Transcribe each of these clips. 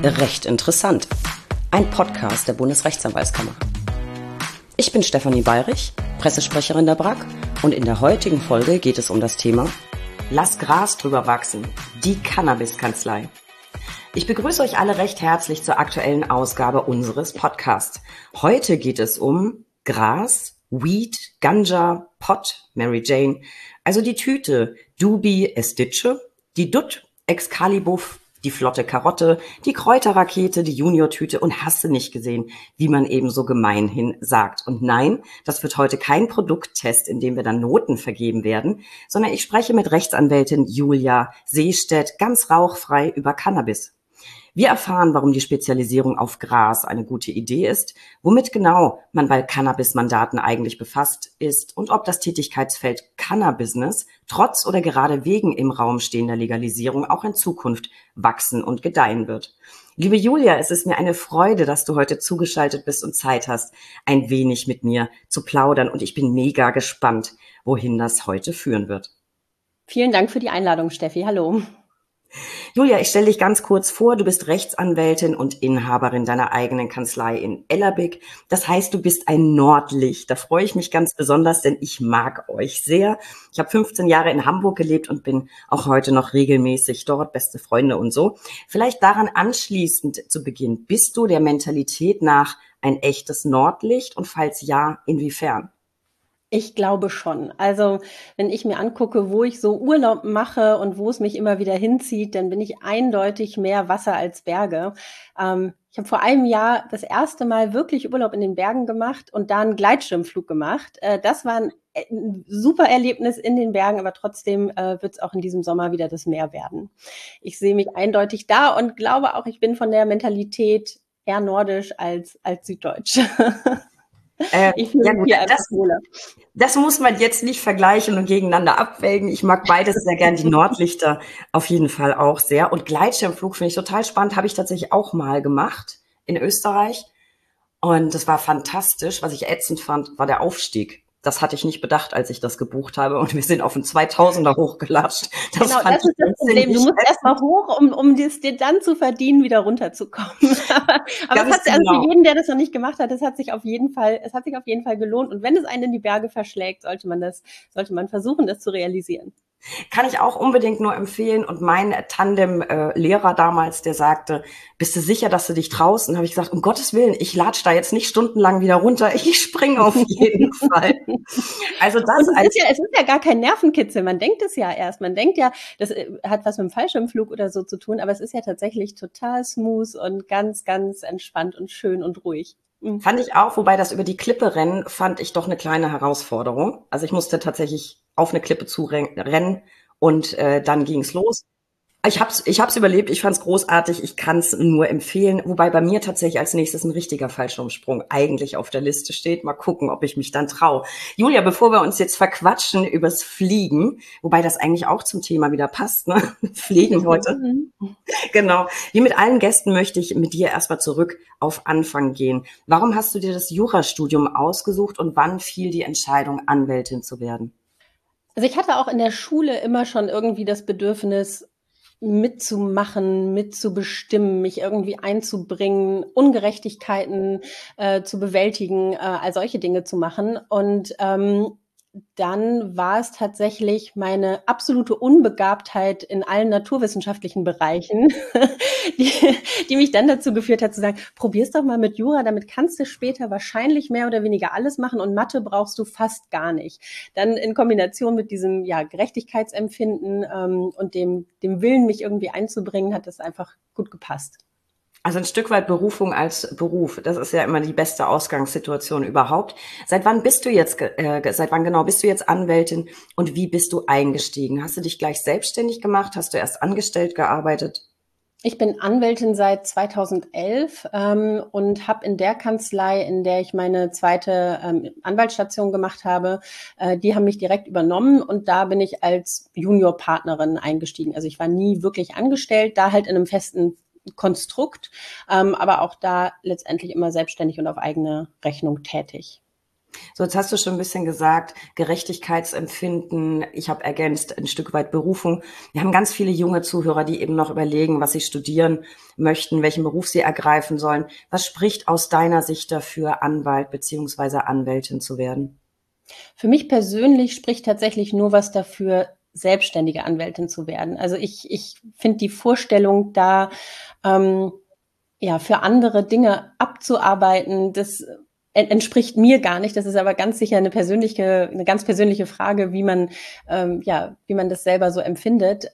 Recht interessant. Ein Podcast der Bundesrechtsanwaltskammer. Ich bin Stefanie Bayrich, Pressesprecherin der BRAG, und in der heutigen Folge geht es um das Thema Lass Gras drüber wachsen, die Cannabis-Kanzlei. Ich begrüße euch alle recht herzlich zur aktuellen Ausgabe unseres Podcasts. Heute geht es um Gras, Weed, Ganja, Pot, Mary Jane, also die Tüte, Doobie, Estitsche, die Dutt, Excalibur, die flotte Karotte, die Kräuterrakete, die Junior-Tüte und hast du nicht gesehen, wie man eben so gemeinhin sagt. Und nein, das wird heute kein Produkttest, in dem wir dann Noten vergeben werden, sondern ich spreche mit Rechtsanwältin Julia Seestedt ganz rauchfrei über Cannabis. Wir erfahren, warum die Spezialisierung auf Gras eine gute Idee ist, womit genau man bei Cannabis-Mandaten eigentlich befasst ist und ob das Tätigkeitsfeld Cannabis trotz oder gerade wegen im Raum stehender Legalisierung auch in Zukunft wachsen und gedeihen wird. Liebe Julia, es ist mir eine Freude, dass du heute zugeschaltet bist und Zeit hast, ein wenig mit mir zu plaudern. Und ich bin mega gespannt, wohin das heute führen wird. Vielen Dank für die Einladung, Steffi. Hallo. Julia, ich stelle dich ganz kurz vor. Du bist Rechtsanwältin und Inhaberin deiner eigenen Kanzlei in Ellerbeck. Das heißt, du bist ein Nordlicht. Da freue ich mich ganz besonders, denn ich mag euch sehr. Ich habe 15 Jahre in Hamburg gelebt und bin auch heute noch regelmäßig dort, beste Freunde und so. Vielleicht daran anschließend zu Beginn. Bist du der Mentalität nach ein echtes Nordlicht? Und falls ja, inwiefern? Ich glaube schon. Also wenn ich mir angucke, wo ich so Urlaub mache und wo es mich immer wieder hinzieht, dann bin ich eindeutig mehr Wasser als Berge. Ich habe vor einem Jahr das erste Mal wirklich Urlaub in den Bergen gemacht und da einen Gleitschirmflug gemacht. Das war ein super Erlebnis in den Bergen, aber trotzdem wird es auch in diesem Sommer wieder das Meer werden. Ich sehe mich eindeutig da und glaube auch, ich bin von der Mentalität eher nordisch als süddeutsch. Ich fühle mich hier einfach wohler. Das muss man jetzt nicht vergleichen und gegeneinander abwägen. Ich mag beides sehr gern, die Nordlichter auf jeden Fall auch sehr. Und Gleitschirmflug finde ich total spannend, habe ich tatsächlich auch mal gemacht in Österreich. Und das war fantastisch. Was ich ätzend fand, war der Aufstieg. Das hatte ich nicht bedacht, als ich das gebucht habe. Und wir sind auf den 2000er hochgelatscht. Das ist das Problem. Du musst erst mal hoch, um es dir dann zu verdienen, wieder runterzukommen. aber es hat also für jeden, der das noch nicht gemacht hat, es hat sich auf jeden Fall gelohnt. Und wenn es einen in die Berge verschlägt, sollte man versuchen, das zu realisieren. Kann ich auch unbedingt nur empfehlen. Und mein Tandem-Lehrer damals, der sagte, bist du sicher, dass du dich traust? Und habe ich gesagt, um Gottes Willen, ich latsch da jetzt nicht stundenlang wieder runter. Ich springe auf jeden Fall. Also es ist ja gar kein Nervenkitzel. Man denkt es ja erst. Man denkt ja, das hat was mit dem Fallschirmflug oder so zu tun. Aber es ist ja tatsächlich total smooth und ganz, ganz entspannt und schön und ruhig. Fand ich auch, wobei das über die Klippe rennen, fand ich doch eine kleine Herausforderung. Also ich musste tatsächlich auf eine Klippe zu rennen und dann ging's los. Ich hab's überlebt, ich fand's großartig, ich kann's nur empfehlen, wobei bei mir tatsächlich als nächstes ein richtiger Fallschirmsprung eigentlich auf der Liste steht. Mal gucken, ob ich mich dann traue. Julia, bevor wir uns jetzt verquatschen übers Fliegen, wobei das eigentlich auch zum Thema wieder passt, ne? Fliegen heute. Genau. Wie mit allen Gästen möchte ich mit dir erstmal zurück auf Anfang gehen. Warum hast du dir das Jurastudium ausgesucht und wann fiel die Entscheidung, Anwältin zu werden? Also ich hatte auch in der Schule immer schon irgendwie das Bedürfnis, mitzumachen, mitzubestimmen, mich irgendwie einzubringen, Ungerechtigkeiten zu bewältigen, all solche Dinge zu machen. Und dann war es tatsächlich meine absolute Unbegabtheit in allen naturwissenschaftlichen Bereichen, die mich dann dazu geführt hat zu sagen, probier's doch mal mit Jura, damit kannst du später wahrscheinlich mehr oder weniger alles machen und Mathe brauchst du fast gar nicht. Dann in Kombination mit diesem Gerechtigkeitsempfinden und dem Willen, mich irgendwie einzubringen, hat das einfach gut gepasst. Also ein Stück weit Berufung als Beruf. Das ist ja immer die beste Ausgangssituation überhaupt. Seit wann genau bist du jetzt Anwältin und wie bist du eingestiegen? Hast du dich gleich selbstständig gemacht? Hast du erst angestellt gearbeitet? Ich bin Anwältin seit 2011 und habe in der Kanzlei, in der ich meine zweite Anwaltsstation gemacht habe, die haben mich direkt übernommen und da bin ich als Juniorpartnerin eingestiegen. Also ich war nie wirklich angestellt, da halt in einem festen Konstrukt, aber auch da letztendlich immer selbstständig und auf eigene Rechnung tätig. So, jetzt hast du schon ein bisschen gesagt, Gerechtigkeitsempfinden. Ich habe ergänzt, ein Stück weit Berufung. Wir haben ganz viele junge Zuhörer, die eben noch überlegen, was sie studieren möchten, welchen Beruf sie ergreifen sollen. Was spricht aus deiner Sicht dafür, Anwalt beziehungsweise Anwältin zu werden? Für mich persönlich spricht tatsächlich nur was dafür, selbstständige Anwältin zu werden. Also ich finde die Vorstellung da, ja, für andere Dinge abzuarbeiten, das entspricht mir gar nicht. Das ist aber ganz sicher eine ganz persönliche Frage, wie man das selber so empfindet.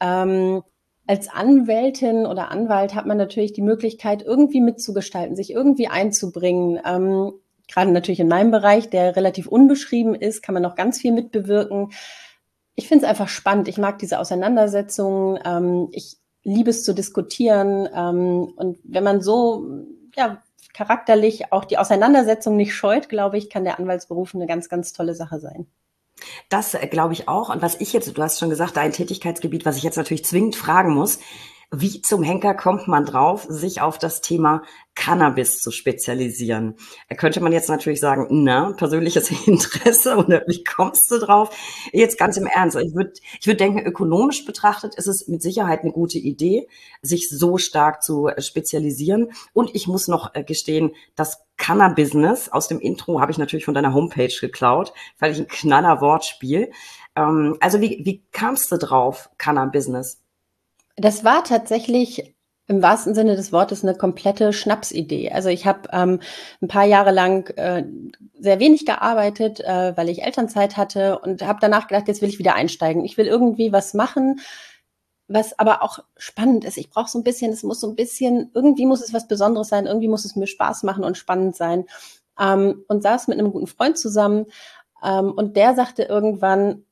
Als Anwältin oder Anwalt hat man natürlich die Möglichkeit, irgendwie mitzugestalten, sich irgendwie einzubringen. Gerade natürlich in meinem Bereich, der relativ unbeschrieben ist, kann man noch ganz viel mitbewirken. Ich finde es einfach spannend. Ich mag diese Auseinandersetzungen. Ich liebe es zu diskutieren. Und wenn man so, ja, charakterlich auch die Auseinandersetzung nicht scheut, glaube ich, kann der Anwaltsberuf eine ganz, ganz tolle Sache sein. Das glaube ich auch. Und was ich jetzt, du hast schon gesagt, dein Tätigkeitsgebiet, was ich jetzt natürlich zwingend fragen muss, wie zum Henker kommt man drauf, sich auf das Thema Cannabis zu spezialisieren? Da könnte man jetzt natürlich sagen, na, persönliches Interesse oder wie kommst du drauf? Jetzt ganz im Ernst. Ich würd denken, ökonomisch betrachtet ist es mit Sicherheit eine gute Idee, sich so stark zu spezialisieren. Und ich muss noch gestehen, das Cannabis aus dem Intro habe ich natürlich von deiner Homepage geklaut, weil ich ein knaller Wortspiel. Also wie kamst du drauf, Cannabis? Das war tatsächlich im wahrsten Sinne des Wortes eine komplette Schnapsidee. Also ich habe ein paar Jahre lang sehr wenig gearbeitet, weil ich Elternzeit hatte und habe danach gedacht, jetzt will ich wieder einsteigen. Ich will irgendwie was machen, was aber auch spannend ist. Ich brauche so ein bisschen, irgendwie muss es was Besonderes sein, irgendwie muss es mir Spaß machen und spannend sein. Und saß mit einem guten Freund zusammen und der sagte irgendwann,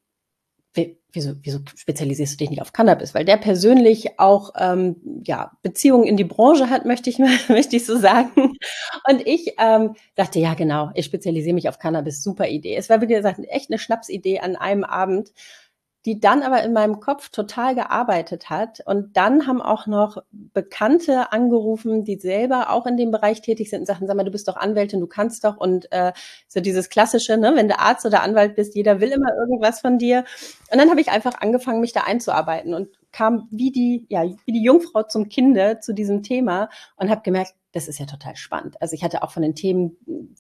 wieso spezialisierst du dich nicht auf Cannabis? Weil der persönlich auch Beziehungen in die Branche hat, möchte ich so sagen. Und ich dachte, ja genau, ich spezialisiere mich auf Cannabis, super Idee. Es war, wie gesagt, echt eine Schnapsidee an einem Abend, die dann aber in meinem Kopf total gearbeitet hat. Und dann haben auch noch Bekannte angerufen, die selber auch in dem Bereich tätig sind und sagten, sag mal, du bist doch Anwältin, du kannst doch. Und so dieses Klassische, ne, wenn du Arzt oder Anwalt bist, jeder will immer irgendwas von dir. Und dann habe ich einfach angefangen, mich da einzuarbeiten und kam wie die Jungfrau zum Kinde zu diesem Thema und habe gemerkt, das ist ja total spannend. Also ich hatte auch von den Themen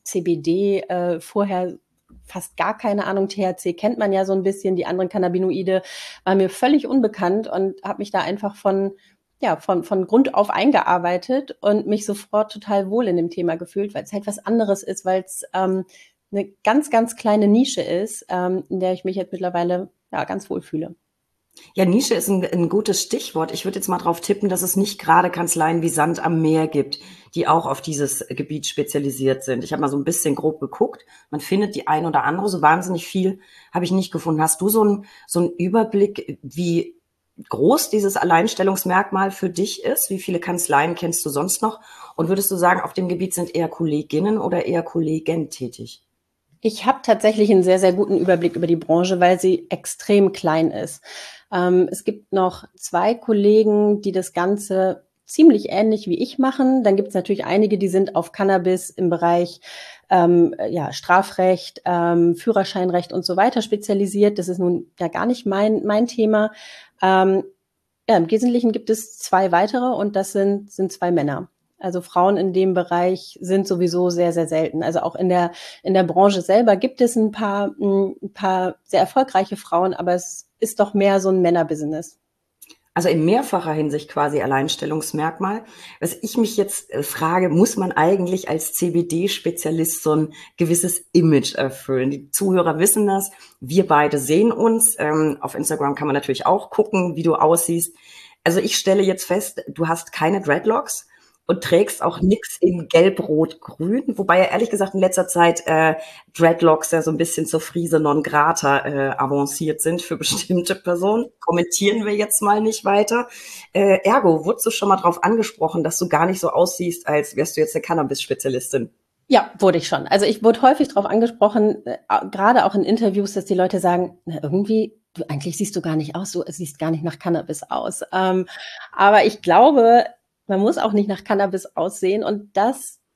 CBD vorher fast gar keine Ahnung. THC kennt man ja so ein bisschen, die anderen Cannabinoide waren mir völlig unbekannt und habe mich da einfach von Grund auf eingearbeitet und mich sofort total wohl in dem Thema gefühlt, weil es halt was anderes ist, weil es eine ganz, ganz kleine Nische ist, in der ich mich jetzt mittlerweile ganz wohl fühle. Ja, Nische ist ein gutes Stichwort. Ich würde jetzt mal drauf tippen, dass es nicht gerade Kanzleien wie Sand am Meer gibt, die auch auf dieses Gebiet spezialisiert sind. Ich habe mal so ein bisschen grob geguckt. Man findet die ein oder andere, so wahnsinnig viel habe ich nicht gefunden. Hast du so einen Überblick, wie groß dieses Alleinstellungsmerkmal für dich ist? Wie viele Kanzleien kennst du sonst noch? Und würdest du sagen, auf dem Gebiet sind eher Kolleginnen oder eher Kollegen tätig? Ich habe tatsächlich einen sehr, sehr guten Überblick über die Branche, weil sie extrem klein ist. Es gibt noch 2 Kollegen, die das Ganze ziemlich ähnlich wie ich machen. Dann gibt es natürlich einige, die sind auf Cannabis im Bereich Strafrecht, Führerscheinrecht und so weiter spezialisiert. Das ist nun ja gar nicht mein Thema. Im Wesentlichen gibt es 2 weitere und das sind 2 Männer. Also Frauen in dem Bereich sind sowieso sehr, sehr selten. Also auch in der Branche selber gibt es ein paar sehr erfolgreiche Frauen, aber es ist doch mehr so ein Männerbusiness. Also in mehrfacher Hinsicht quasi Alleinstellungsmerkmal. Was ich mich jetzt frage, muss man eigentlich als CBD-Spezialist so ein gewisses Image erfüllen? Die Zuhörer wissen das. Wir beide sehen uns. Auf Instagram kann man natürlich auch gucken, wie du aussiehst. Also ich stelle jetzt fest, du hast keine Dreadlocks und trägst auch nix in Gelb, Rot, Grün. Wobei ja ehrlich gesagt in letzter Zeit Dreadlocks ja so ein bisschen zur Frise non grata avanciert sind für bestimmte Personen. Kommentieren wir jetzt mal nicht weiter. Ergo, wurdest du schon mal drauf angesprochen, dass du gar nicht so aussiehst, als wärst du jetzt eine Cannabis-Spezialistin? Ja, wurde ich schon. Also ich wurde häufig darauf angesprochen, gerade auch in Interviews, dass die Leute sagen, na, irgendwie, eigentlich siehst du gar nicht aus, du siehst gar nicht nach Cannabis aus. Aber ich glaube, man muss auch nicht nach Cannabis aussehen und das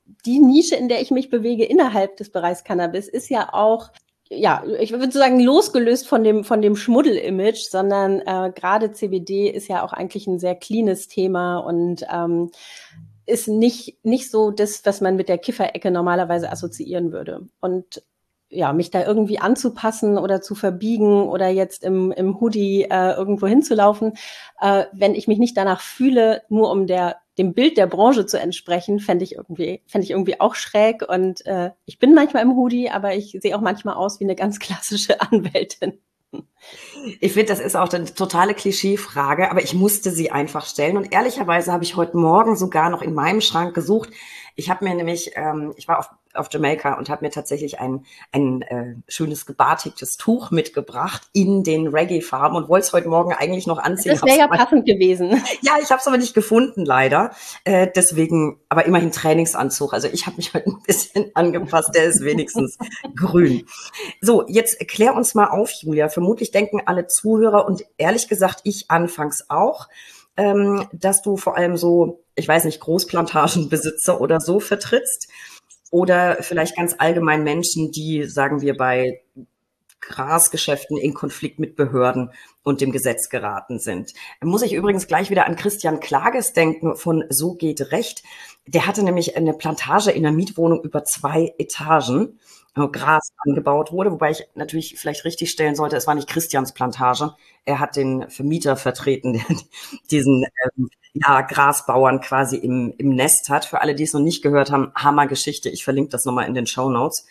die Nische, in der ich mich bewege innerhalb des Bereichs Cannabis, ist ja auch, ja, ich würde sagen, losgelöst von dem Schmuddel-Image, sondern gerade CBD ist ja auch eigentlich ein sehr cleanes Thema und ist nicht so das, was man mit der Kifferecke normalerweise assoziieren würde. Und ja, mich da irgendwie anzupassen oder zu verbiegen oder jetzt im Hoodie irgendwo hinzulaufen, wenn ich mich nicht danach fühle, nur um dem Bild der Branche zu entsprechen, fände ich irgendwie auch schräg. Und ich bin manchmal im Hoodie, aber ich sehe auch manchmal aus wie eine ganz klassische Anwältin. Ich finde, das ist auch eine totale Klischeefrage, aber ich musste sie einfach stellen. Und ehrlicherweise habe ich heute Morgen sogar noch in meinem Schrank gesucht. Ich habe mir nämlich, ich war auf Jamaika und habe mir tatsächlich ein schönes gebartigtes Tuch mitgebracht in den Reggae-Farben und wollte es heute Morgen eigentlich noch anziehen. Das wäre ja passend gewesen. Ja, ich habe es aber nicht gefunden, leider. Deswegen, aber immerhin Trainingsanzug. Also ich habe mich heute ein bisschen angepasst. Der ist wenigstens grün. So, jetzt klär uns mal auf, Julia. Vermutlich denken alle Zuhörer und ehrlich gesagt ich anfangs auch, dass du vor allem so, ich weiß nicht, Großplantagenbesitzer oder so vertrittst oder vielleicht ganz allgemein Menschen, die, sagen wir, bei Grasgeschäften in Konflikt mit Behörden und dem Gesetz geraten sind. Muss ich übrigens gleich wieder an Christian Klages denken von So geht Recht. Der hatte nämlich eine Plantage in einer Mietwohnung über 2 Etagen, wo Gras angebaut wurde, wobei ich natürlich vielleicht richtig stellen sollte, es war nicht Christians Plantage. Er hat den Vermieter vertreten, der diesen Grasbauern quasi im Nest hat. Für alle, die es noch nicht gehört haben, Hammergeschichte. Ich verlinke das nochmal in den Shownotes.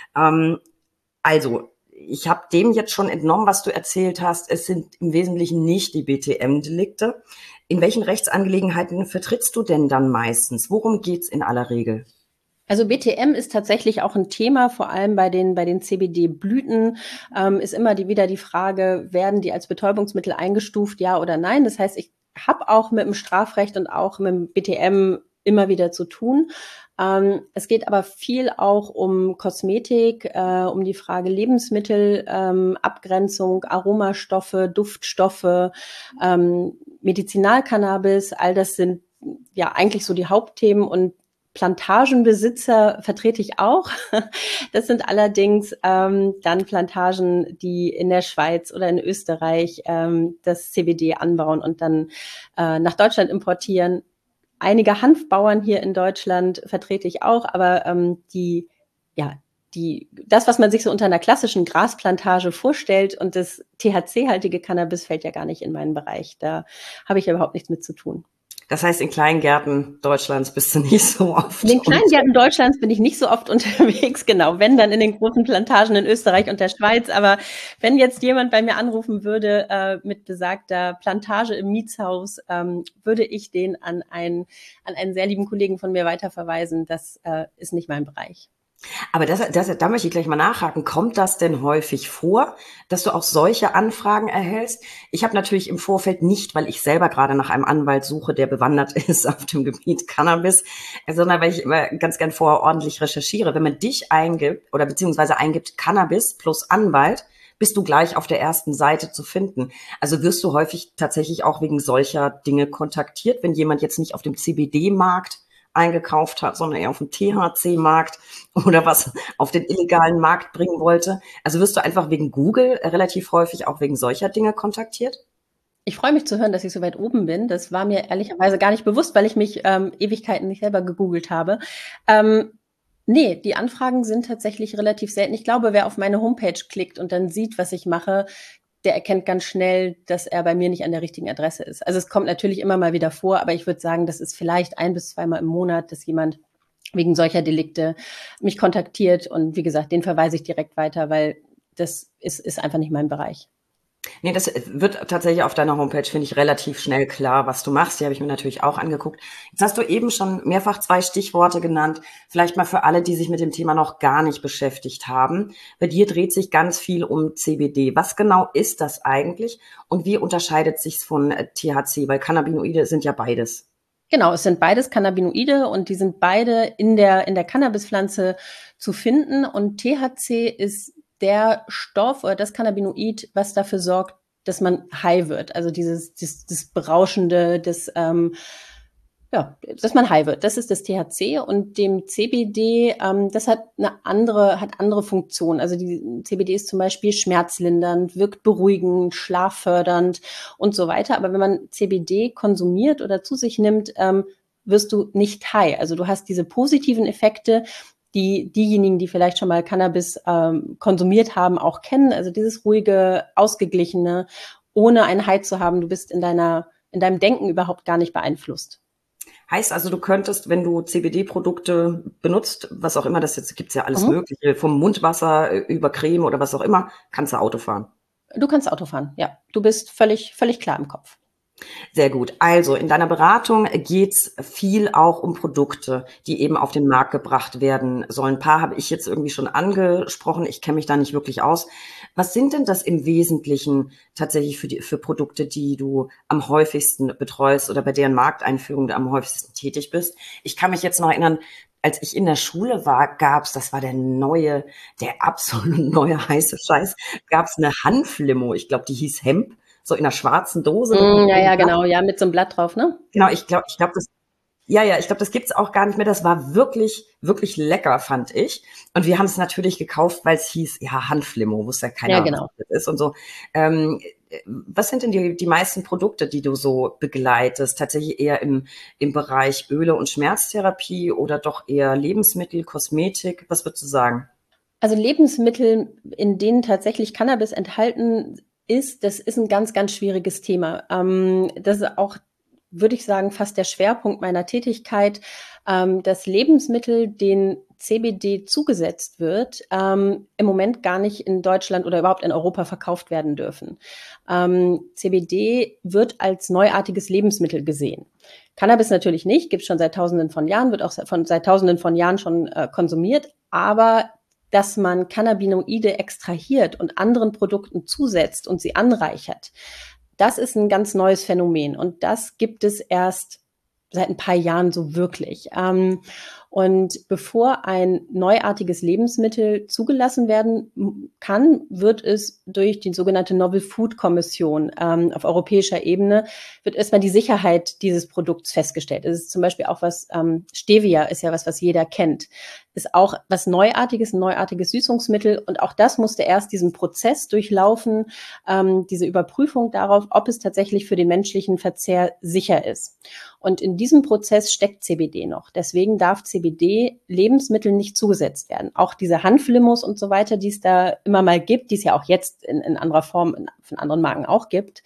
Also, ich habe dem jetzt schon entnommen, was du erzählt hast. Es sind im Wesentlichen nicht die BTM-Delikte. In welchen Rechtsangelegenheiten vertrittst du denn dann meistens? Worum geht's in aller Regel? Also BTM ist tatsächlich auch ein Thema, vor allem bei den CBD-Blüten ist immer wieder die Frage, werden die als Betäubungsmittel eingestuft, ja oder nein? Das heißt, ich habe auch mit dem Strafrecht und auch mit dem BTM immer wieder zu tun. Es geht aber viel auch um Kosmetik, um die Frage Lebensmittel, Abgrenzung, Aromastoffe, Duftstoffe, Medizinalcannabis, all das sind ja eigentlich so die Hauptthemen und Plantagenbesitzer vertrete ich auch. Das sind allerdings dann Plantagen, die in der Schweiz oder in Österreich das CBD anbauen und dann nach Deutschland importieren. Einige Hanfbauern hier in Deutschland vertrete ich auch, aber das, was man sich so unter einer klassischen Grasplantage vorstellt und das THC-haltige Cannabis fällt ja gar nicht in meinen Bereich. Da habe ich ja überhaupt nichts mit zu tun. Das heißt, in Kleingärten Deutschlands bist du nicht so oft. In den Kleingärten Deutschlands bin ich nicht so oft unterwegs, genau. Wenn, dann in den großen Plantagen in Österreich und der Schweiz. Aber wenn jetzt jemand bei mir anrufen würde mit besagter Plantage im Mietshaus, würde ich den an einen sehr lieben Kollegen von mir weiterverweisen. Das ist nicht mein Bereich. Aber da möchte ich gleich mal nachhaken. Kommt das denn häufig vor, dass du auch solche Anfragen erhältst? Ich habe natürlich im Vorfeld nicht, weil ich selber gerade nach einem Anwalt suche, der bewandert ist auf dem Gebiet Cannabis, sondern weil ich immer ganz gern vorher ordentlich recherchiere. Wenn man dich eingibt oder beziehungsweise eingibt Cannabis plus Anwalt, bist du gleich auf der ersten Seite zu finden. Also wirst du häufig tatsächlich auch wegen solcher Dinge kontaktiert, wenn jemand jetzt nicht auf dem CBD-Markt eingekauft hat, sondern eher auf dem THC-Markt oder was auf den illegalen Markt bringen wollte. Also wirst du einfach wegen Google relativ häufig auch wegen solcher Dinge kontaktiert? Ich freue mich zu hören, dass ich so weit oben bin. Das war mir ehrlicherweise gar nicht bewusst, weil ich mich Ewigkeiten nicht selber gegoogelt habe. Nee, die Anfragen sind tatsächlich relativ selten. Ich glaube, wer auf meine Homepage klickt und dann sieht, was ich mache, der erkennt ganz schnell, dass er bei mir nicht an der richtigen Adresse ist. Also es kommt natürlich immer mal wieder vor, aber ich würde sagen, das ist vielleicht 1 bis 2 Mal im Monat, dass jemand wegen solcher Delikte mich kontaktiert. Und wie gesagt, den verweise ich direkt weiter, weil das ist einfach nicht mein Bereich. Nee, das wird tatsächlich auf deiner Homepage, finde ich, relativ schnell klar, was du machst. Die habe ich mir natürlich auch angeguckt. Jetzt hast du eben schon mehrfach 2 Stichworte genannt. Vielleicht mal für alle, die sich mit dem Thema noch gar nicht beschäftigt haben. Bei dir dreht sich ganz viel um CBD. Was genau ist das eigentlich und wie unterscheidet sich's von THC? Weil Cannabinoide sind ja beides. Genau, es sind beides Cannabinoide und die sind beide in der Cannabispflanze zu finden. Und THC ist der Stoff oder das Cannabinoid, was dafür sorgt, dass man high wird. Also das Berauschende, ja, dass man high wird. Das ist das THC und dem CBD, das hat andere Funktionen. Also die CBD ist zum Beispiel schmerzlindernd, wirkt beruhigend, schlaffördernd und so weiter. Aber wenn man CBD konsumiert oder zu sich nimmt, wirst du nicht high. Also du hast diese positiven Effekte, die diejenigen, die vielleicht schon mal Cannabis konsumiert haben, auch kennen. Also dieses ruhige, ausgeglichene, ohne einen High zu haben. Du bist in deinem Denken überhaupt gar nicht beeinflusst. Heißt also, du könntest, wenn du CBD-Produkte benutzt, was auch immer, das jetzt gibt's ja alles Mögliche, vom Mundwasser über Creme oder was auch immer, kannst du Auto fahren. Du kannst Auto fahren, ja. Du bist völlig klar im Kopf. Sehr gut. Also in deiner Beratung geht's viel auch um Produkte, die eben auf den Markt gebracht werden sollen. Ein paar habe ich jetzt irgendwie schon angesprochen. Ich kenne mich da nicht wirklich aus. Was sind denn das im Wesentlichen tatsächlich für Produkte, die du am häufigsten betreust oder bei deren Markteinführung du am häufigsten tätig bist? Ich kann mich jetzt noch erinnern, als ich in der Schule war, das war der absolut neue heiße Scheiß, gab's eine Hanflimo. Ich glaube, die hieß Hemp. So in einer schwarzen Dose mit einem Ja, Blatt. genau, ja, mit so einem Blatt drauf, ne? Genau, ich glaube, das gibt's auch gar nicht mehr. Das war wirklich, wirklich lecker, fand ich. Und wir haben es natürlich gekauft, weil es hieß, ja, Hanflimo, wusste ja Ja, keiner, was genau. das ist und so. Was sind denn die meisten Produkte, die du so begleitest? Tatsächlich eher im Bereich Öle und Schmerztherapie oder doch eher Lebensmittel, Kosmetik? Was würdest du sagen? Also Lebensmittel, in denen tatsächlich Cannabis enthalten ist, das ist ein ganz, ganz schwieriges Thema. Das ist auch, würde ich sagen, fast der Schwerpunkt meiner Tätigkeit, dass Lebensmittel, denen CBD zugesetzt wird, im Moment gar nicht in Deutschland oder überhaupt in Europa verkauft werden dürfen. CBD wird als neuartiges Lebensmittel gesehen. Cannabis natürlich nicht, gibt es schon seit Tausenden von Jahren, wird auch seit Tausenden von Jahren schon konsumiert, aber dass man Cannabinoide extrahiert und anderen Produkten zusetzt und sie anreichert, das ist ein ganz neues Phänomen. Und das gibt es erst seit ein paar Jahren so wirklich. Und bevor ein neuartiges Lebensmittel zugelassen werden kann, wird es durch die sogenannte Novel Food Kommission auf europäischer Ebene, wird erstmal die Sicherheit dieses Produkts festgestellt. Es ist zum Beispiel auch Stevia ist ja was jeder kennt. Ist auch was Neuartiges, ein neuartiges Süßungsmittel. Und auch das musste erst diesen Prozess durchlaufen, diese Überprüfung darauf, ob es tatsächlich für den menschlichen Verzehr sicher ist. Und in diesem Prozess steckt CBD noch. Deswegen darf CBD Lebensmitteln nicht zugesetzt werden. Auch diese Hanflimos und so weiter, die es da immer mal gibt, die es ja auch jetzt in anderer Form von anderen Marken auch gibt,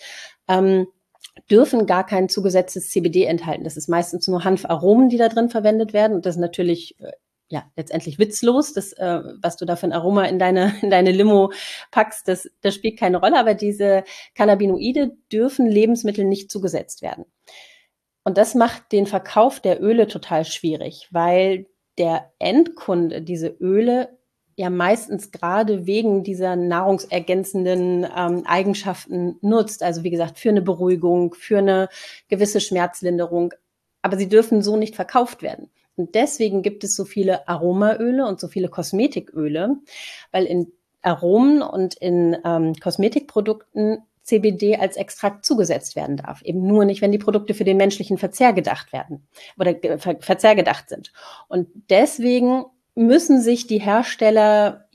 dürfen gar kein zugesetztes CBD enthalten. Das ist meistens nur Hanfaromen, die da drin verwendet werden. Und das ist natürlich letztendlich witzlos. Das, was du da für ein Aroma in deine Limo packst, das spielt keine Rolle. Aber diese Cannabinoide dürfen Lebensmitteln nicht zugesetzt werden. Und das macht den Verkauf der Öle total schwierig, weil der Endkunde diese Öle ja meistens gerade wegen dieser nahrungsergänzenden Eigenschaften nutzt. Also wie gesagt, für eine Beruhigung, für eine gewisse Schmerzlinderung. Aber sie dürfen so nicht verkauft werden. Und deswegen gibt es so viele Aromaöle und so viele Kosmetiköle, weil in Aromen und in Kosmetikprodukten CBD als Extrakt zugesetzt werden darf. Eben nur nicht, wenn die Produkte für den menschlichen Verzehr gedacht werden oder Verzehr gedacht sind. Und deswegen müssen sich die Hersteller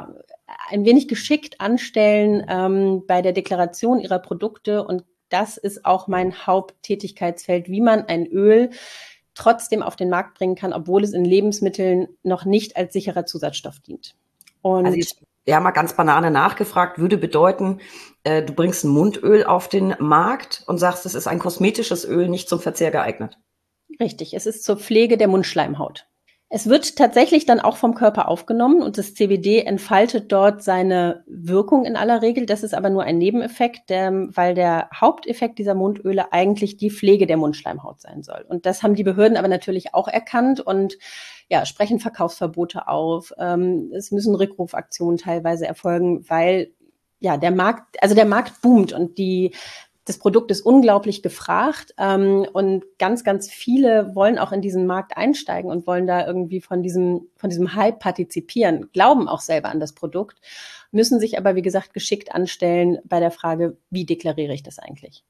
ein wenig geschickt anstellen bei der Deklaration ihrer Produkte. Und das ist auch mein Haupttätigkeitsfeld, wie man ein Öl trotzdem auf den Markt bringen kann, obwohl es in Lebensmitteln noch nicht als sicherer Zusatzstoff dient. Und also jetzt, ja, mal ganz Banane nachgefragt, würde bedeuten, du bringst ein Mundöl auf den Markt und sagst, es ist ein kosmetisches Öl, nicht zum Verzehr geeignet. Richtig, es ist zur Pflege der Mundschleimhaut. Es wird tatsächlich dann auch vom Körper aufgenommen und das CBD entfaltet dort seine Wirkung in aller Regel. Das ist aber nur ein Nebeneffekt, weil der Haupteffekt dieser Mundöle eigentlich die Pflege der Mundschleimhaut sein soll. Und das haben die Behörden aber natürlich auch erkannt und sprechen Verkaufsverbote auf. Es müssen Rückrufaktionen teilweise erfolgen, weil der Markt boomt und das Produkt ist unglaublich gefragt und ganz, ganz viele wollen auch in diesen Markt einsteigen und wollen da irgendwie von diesem Hype partizipieren, glauben auch selber an das Produkt, müssen sich aber, wie gesagt, geschickt anstellen bei der Frage, wie deklariere ich das eigentlich?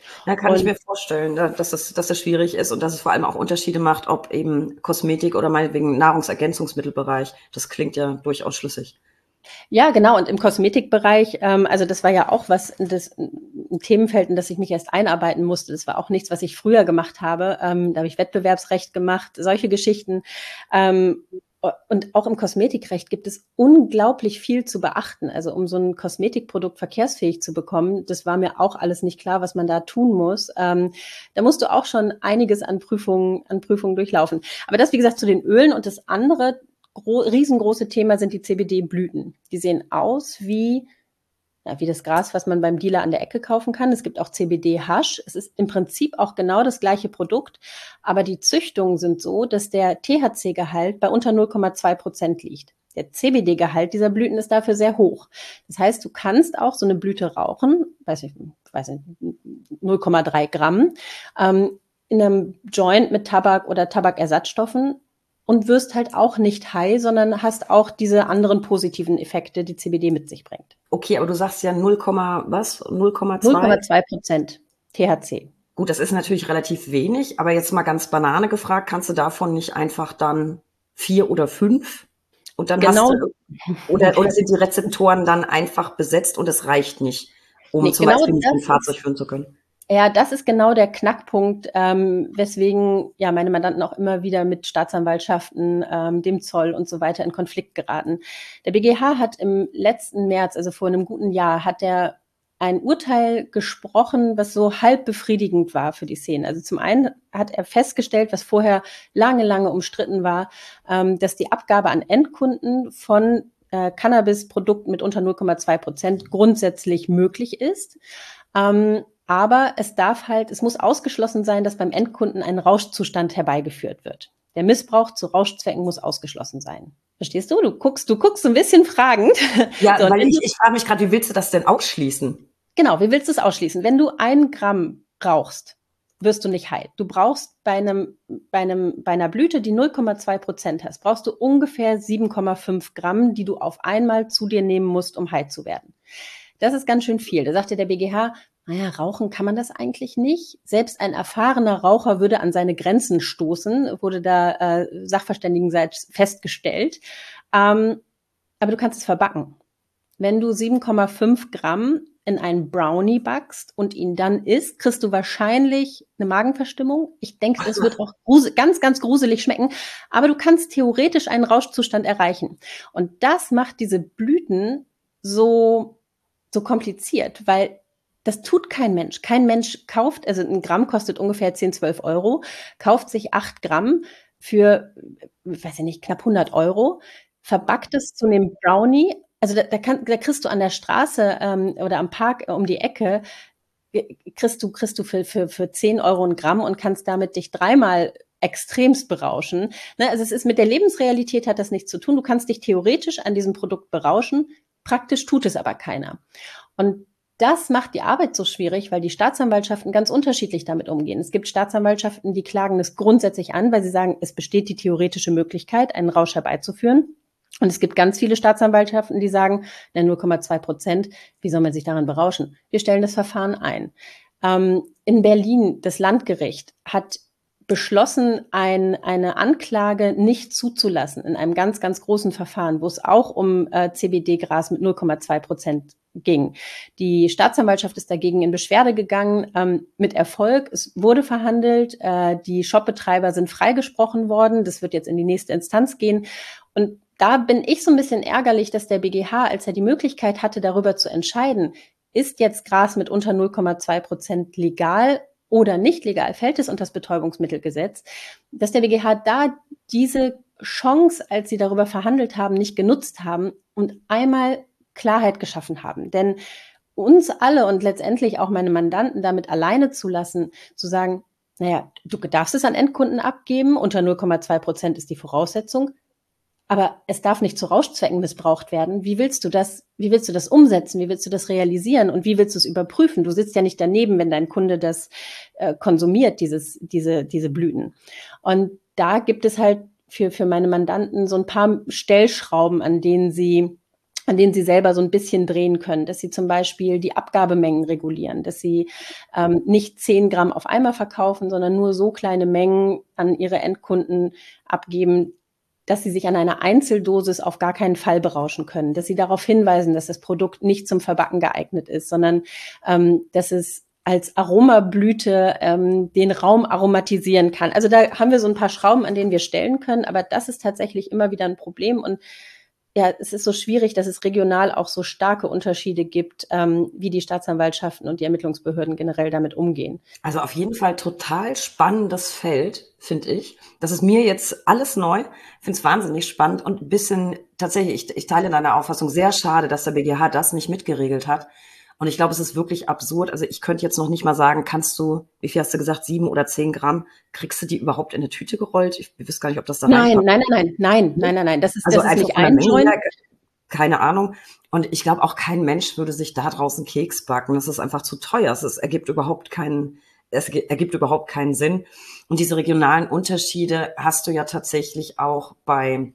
Da kann ich mir vorstellen, dass das schwierig ist und dass es vor allem auch Unterschiede macht, ob eben Kosmetik oder meinetwegen Nahrungsergänzungsmittelbereich. Das klingt ja durchaus schlüssig. Ja, genau. Und im Kosmetikbereich, also das war ja auch ein Themenfeld, in das ich mich erst einarbeiten musste. Das war auch nichts, was ich früher gemacht habe. Da habe ich Wettbewerbsrecht gemacht, solche Geschichten. Und auch im Kosmetikrecht gibt es unglaublich viel zu beachten. Also um so ein Kosmetikprodukt verkehrsfähig zu bekommen, das war mir auch alles nicht klar, was man da tun muss. Da musst du auch schon einiges an Prüfungen durchlaufen. Aber das, wie gesagt, zu den Ölen. Und das andere riesengroße Thema sind die CBD-Blüten. Die sehen aus wie das Gras, was man beim Dealer an der Ecke kaufen kann. Es gibt auch CBD-Hasch. Es ist im Prinzip auch genau das gleiche Produkt, aber die Züchtungen sind so, dass der THC-Gehalt bei unter 0,2% liegt. Der CBD-Gehalt dieser Blüten ist dafür sehr hoch. Das heißt, du kannst auch so eine Blüte rauchen, weiß nicht 0,3 Gramm, in einem Joint mit Tabak oder Tabakersatzstoffen und wirst halt auch nicht high, sondern hast auch diese anderen positiven Effekte, die CBD mit sich bringt. Okay, aber du sagst ja 0, was? 0,2? 0,2% THC. Gut, das ist natürlich relativ wenig, aber jetzt mal ganz Banane gefragt, kannst du davon nicht einfach dann 4 oder 5 und dann hast Genau, du, oder sind die Rezeptoren dann einfach besetzt und es reicht nicht, um nee, zum genau Beispiel nicht ein das Fahrzeug ist, führen zu können? ja, das ist genau der Knackpunkt, weswegen ja meine Mandanten auch immer wieder mit Staatsanwaltschaften, dem Zoll und so weiter in Konflikt geraten. Der BGH hat im letzten März, also vor einem guten Jahr, hat er ein Urteil gesprochen, was so halb befriedigend war für die Szene. Also zum einen hat er festgestellt, was vorher lange umstritten war, dass die Abgabe an Endkunden von Cannabis-Produkten mit unter 0,2% grundsätzlich möglich ist. Aber es muss ausgeschlossen sein, dass beim Endkunden ein Rauschzustand herbeigeführt wird. Der Missbrauch zu Rauschzwecken muss ausgeschlossen sein. Verstehst du? Du guckst so ein bisschen fragend. Ja, So, weil ich frage mich gerade, wie willst du das denn ausschließen? genau, wie willst du es ausschließen? Wenn du 1 Gramm rauchst, wirst du nicht high. Du brauchst bei einer Blüte, die 0,2% hast, brauchst du ungefähr 7,5 Gramm, die du auf einmal zu dir nehmen musst, um high zu werden. Das ist ganz schön viel. Da sagte der BGH, naja, rauchen kann man das eigentlich nicht. Selbst ein erfahrener Raucher würde an seine Grenzen stoßen, wurde da sachverständigenseits festgestellt. Aber du kannst es verbacken. Wenn du 7,5 Gramm in einen Brownie backst und ihn dann isst, kriegst du wahrscheinlich eine Magenverstimmung. Ich denke, es wird auch ganz gruselig schmecken. Aber du kannst theoretisch einen Rauschzustand erreichen. Und das macht diese Blüten so kompliziert, weil das tut kein Mensch. Kein Mensch kauft, also 1 Gramm kostet ungefähr 10, 12 Euro, kauft sich 8 Gramm für, weiß ich nicht, knapp 100 Euro, verbackt es zu einem Brownie. Also da kriegst du an der Straße oder am Park um die Ecke, kriegst du für 10 Euro 1 Gramm und kannst damit dich dreimal extremst berauschen. Ne? Also es ist mit der Lebensrealität hat das nichts zu tun. Du kannst dich theoretisch an diesem Produkt berauschen, praktisch tut es aber keiner. Und das macht die Arbeit so schwierig, weil die Staatsanwaltschaften ganz unterschiedlich damit umgehen. Es gibt Staatsanwaltschaften, die klagen es grundsätzlich an, weil sie sagen, es besteht die theoretische Möglichkeit, einen Rausch herbeizuführen. Und es gibt ganz viele Staatsanwaltschaften, die sagen, 0,2%, wie soll man sich daran berauschen? Wir stellen das Verfahren ein. In Berlin, das Landgericht hat beschlossen, eine Anklage nicht zuzulassen in einem ganz großen Verfahren, wo es auch um CBD-Gras mit 0,2% ging. Die Staatsanwaltschaft ist dagegen in Beschwerde gegangen, mit Erfolg. Es wurde verhandelt, die Shopbetreiber sind freigesprochen worden. Das wird jetzt in die nächste Instanz gehen. Und da bin ich so ein bisschen ärgerlich, dass der BGH, als er die Möglichkeit hatte, darüber zu entscheiden, ist jetzt Gras mit unter 0,2% legal oder nicht legal, fällt es unter das Betäubungsmittelgesetz, dass der BGH da diese Chance, als sie darüber verhandelt haben, nicht genutzt haben und einmal Klarheit geschaffen haben. Denn uns alle und letztendlich auch meine Mandanten damit alleine zu lassen, zu sagen, naja, du darfst es an Endkunden abgeben, unter 0,2% ist die Voraussetzung, aber es darf nicht zu Rauschzwecken missbraucht werden. Wie willst du das umsetzen? Wie willst du das realisieren? Und wie willst du es überprüfen? Du sitzt ja nicht daneben, wenn dein Kunde das konsumiert, diese Blüten. Und da gibt es halt für meine Mandanten so ein paar Stellschrauben, an denen sie an denen sie selber so ein bisschen drehen können, dass sie zum Beispiel die Abgabemengen regulieren, dass sie nicht 10 Gramm auf einmal verkaufen, sondern nur so kleine Mengen an ihre Endkunden abgeben, dass sie sich an einer Einzeldosis auf gar keinen Fall berauschen können, dass sie darauf hinweisen, dass das Produkt nicht zum Verbacken geeignet ist, sondern dass es als Aromablüte den Raum aromatisieren kann. Also da haben wir so ein paar Schrauben, an denen wir stellen können, aber das ist tatsächlich immer wieder ein Problem. Und ja, es ist so schwierig, dass es regional auch so starke Unterschiede gibt, wie die Staatsanwaltschaften und die Ermittlungsbehörden generell damit umgehen. Also auf jeden Fall total spannendes Feld, finde ich. Das ist mir jetzt alles neu. Ich finde es wahnsinnig spannend und ein bisschen tatsächlich, ich teile deine Auffassung, sehr schade, dass der BGH das nicht mitgeregelt hat. Und ich glaube, es ist wirklich absurd. Also ich könnte jetzt noch nicht mal sagen, kannst du, wie viel hast du gesagt, 7 oder 10 Gramm, kriegst du die überhaupt in eine Tüte gerollt? Ich weiß gar nicht, ob das da reinpasst. Nein. Das ist Also nicht einfach von der Menge ein her, keine Ahnung. Und ich glaube auch kein Mensch würde sich da draußen Keks backen. Das ist einfach zu teuer. Es ergibt überhaupt keinen Sinn. Und diese regionalen Unterschiede hast du ja tatsächlich auch bei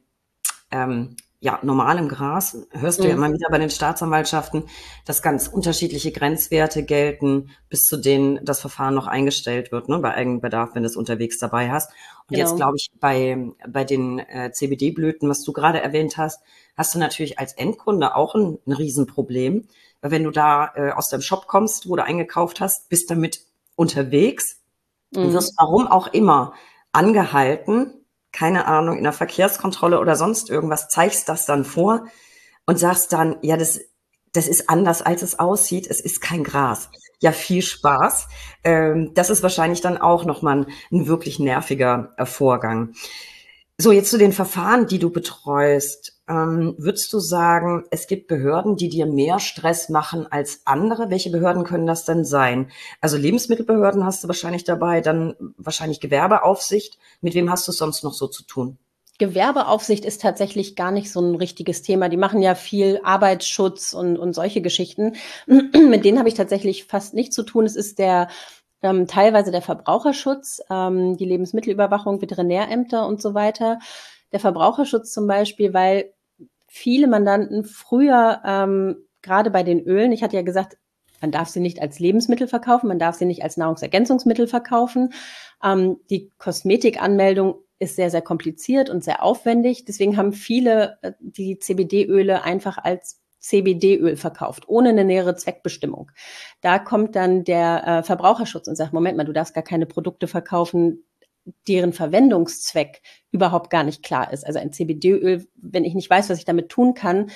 normalem Gras. Hörst du ja immer wieder bei den Staatsanwaltschaften, dass ganz unterschiedliche Grenzwerte gelten, bis zu denen das Verfahren noch eingestellt wird, ne, bei Eigenbedarf, wenn du es unterwegs dabei hast. Und jetzt glaube ich, bei den CBD-Blüten, was du gerade erwähnt hast, hast du natürlich als Endkunde auch ein Riesenproblem. Weil wenn du da aus deinem Shop kommst, wo du eingekauft hast, bist damit unterwegs und wirst warum auch immer angehalten, keine Ahnung, in der Verkehrskontrolle oder sonst irgendwas, zeigst das dann vor und sagst dann, ja, das ist anders, als es aussieht. Es ist kein Gras. Ja, viel Spaß. Das ist wahrscheinlich dann auch nochmal ein wirklich nerviger Vorgang. So, jetzt zu den Verfahren, die du betreust. Würdest du sagen, es gibt Behörden, die dir mehr Stress machen als andere? Welche Behörden können das denn sein? Also Lebensmittelbehörden hast du wahrscheinlich dabei, dann wahrscheinlich Gewerbeaufsicht. Mit wem hast du es sonst noch so zu tun? Gewerbeaufsicht ist tatsächlich gar nicht so ein richtiges Thema. Die machen ja viel Arbeitsschutz und solche Geschichten. Mit denen habe ich tatsächlich fast nichts zu tun. Es ist teilweise der Verbraucherschutz, die Lebensmittelüberwachung, Veterinärämter und so weiter. Der Verbraucherschutz zum Beispiel, weil viele Mandanten früher, gerade bei den Ölen, ich hatte ja gesagt, man darf sie nicht als Lebensmittel verkaufen, man darf sie nicht als Nahrungsergänzungsmittel verkaufen. Die Kosmetikanmeldung ist sehr, sehr kompliziert und sehr aufwendig. Deswegen haben viele die CBD-Öle einfach als CBD-Öl verkauft, ohne eine nähere Zweckbestimmung. Da kommt dann der Verbraucherschutz und sagt, Moment mal, du darfst gar keine Produkte verkaufen, deren Verwendungszweck überhaupt gar nicht klar ist. Also ein CBD-Öl, wenn ich nicht weiß, was ich damit tun kann,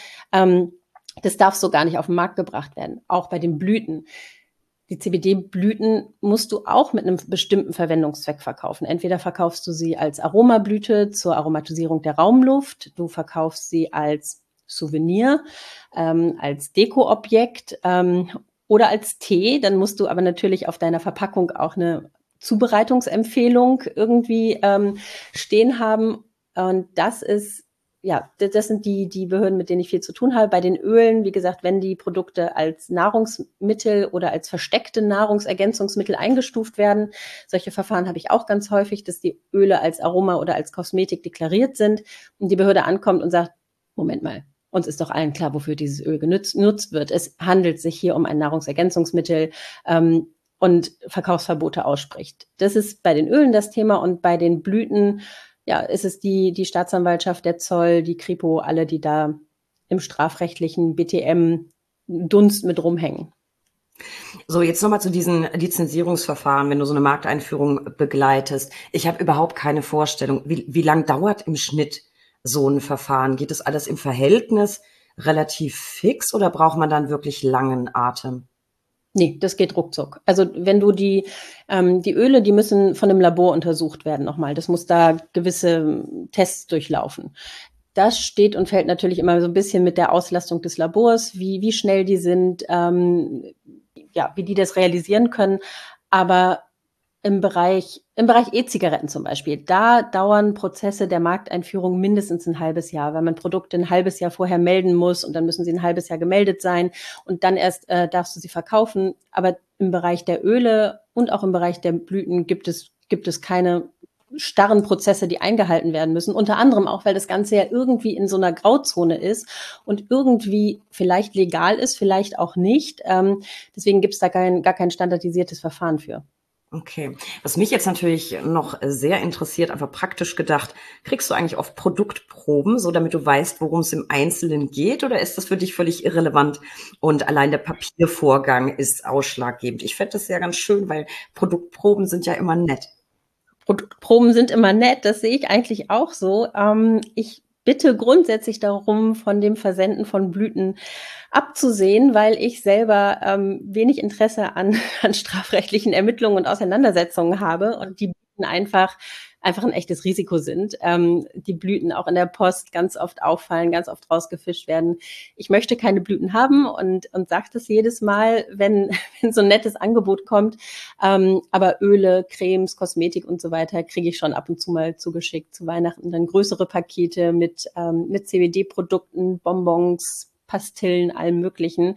das darf so gar nicht auf den Markt gebracht werden. Auch bei den Blüten. Die CBD-Blüten musst du auch mit einem bestimmten Verwendungszweck verkaufen. Entweder verkaufst du sie als Aromablüte zur Aromatisierung der Raumluft, du verkaufst sie als Souvenir, als Dekoobjekt oder als Tee. Dann musst du aber natürlich auf deiner Verpackung auch eine Zubereitungsempfehlung irgendwie stehen haben. Und das sind die Behörden, mit denen ich viel zu tun habe. Bei den Ölen, wie gesagt, wenn die Produkte als Nahrungsmittel oder als versteckte Nahrungsergänzungsmittel eingestuft werden, solche Verfahren habe ich auch ganz häufig, dass die Öle als Aroma oder als Kosmetik deklariert sind und die Behörde ankommt und sagt, Moment mal, uns ist doch allen klar, wofür dieses Öl genutzt wird. Es handelt sich hier um ein Nahrungsergänzungsmittel und Verkaufsverbote ausspricht. Das ist bei den Ölen das Thema und bei den Blüten ist es die Staatsanwaltschaft, der Zoll, die Kripo, alle, die da im strafrechtlichen BTM-Dunst mit rumhängen. So, jetzt nochmal zu diesen Lizenzierungsverfahren, wenn du so eine Markteinführung begleitest. Ich habe überhaupt keine Vorstellung, wie lang dauert im Schnitt so ein Verfahren? Geht das alles im Verhältnis relativ fix oder braucht man dann wirklich langen Atem? Nee, das geht ruckzuck. Also wenn du die Öle, die müssen von einem Labor untersucht werden nochmal. Das muss da gewisse Tests durchlaufen. Das steht und fällt natürlich immer so ein bisschen mit der Auslastung des Labors, wie schnell die sind, wie die das realisieren können. Aber im Bereich E-Zigaretten zum Beispiel, da dauern Prozesse der Markteinführung mindestens ein halbes Jahr, weil man Produkte ein halbes Jahr vorher melden muss und dann müssen sie ein halbes Jahr gemeldet sein und dann erst darfst du sie verkaufen. Aber im Bereich der Öle und auch im Bereich der Blüten gibt es keine starren Prozesse, die eingehalten werden müssen. Unter anderem auch, weil das Ganze ja irgendwie in so einer Grauzone ist und irgendwie vielleicht legal ist, vielleicht auch nicht. Deswegen gibt es da gar kein standardisiertes Verfahren für. Okay. Was mich jetzt natürlich noch sehr interessiert, einfach praktisch gedacht, kriegst du eigentlich oft Produktproben, so damit du weißt, worum es im Einzelnen geht, oder ist das für dich völlig irrelevant und allein der Papiervorgang ist ausschlaggebend? Ich fände das ja ganz schön, weil Produktproben sind ja immer nett. Produktproben sind immer nett, das sehe ich eigentlich auch so. Ich bitte grundsätzlich darum, von dem Versenden von Blüten abzusehen, weil ich selber wenig Interesse an strafrechtlichen Ermittlungen und Auseinandersetzungen habe und die Blüten einfach ein echtes Risiko sind. Die Blüten auch in der Post ganz oft auffallen, ganz oft rausgefischt werden. Ich möchte keine Blüten haben und sage das jedes Mal, wenn so ein nettes Angebot kommt. Aber Öle, Cremes, Kosmetik und so weiter kriege ich schon ab und zu mal zugeschickt zu Weihnachten. Dann größere Pakete mit CBD-Produkten, Bonbons, Pastillen, allem Möglichen.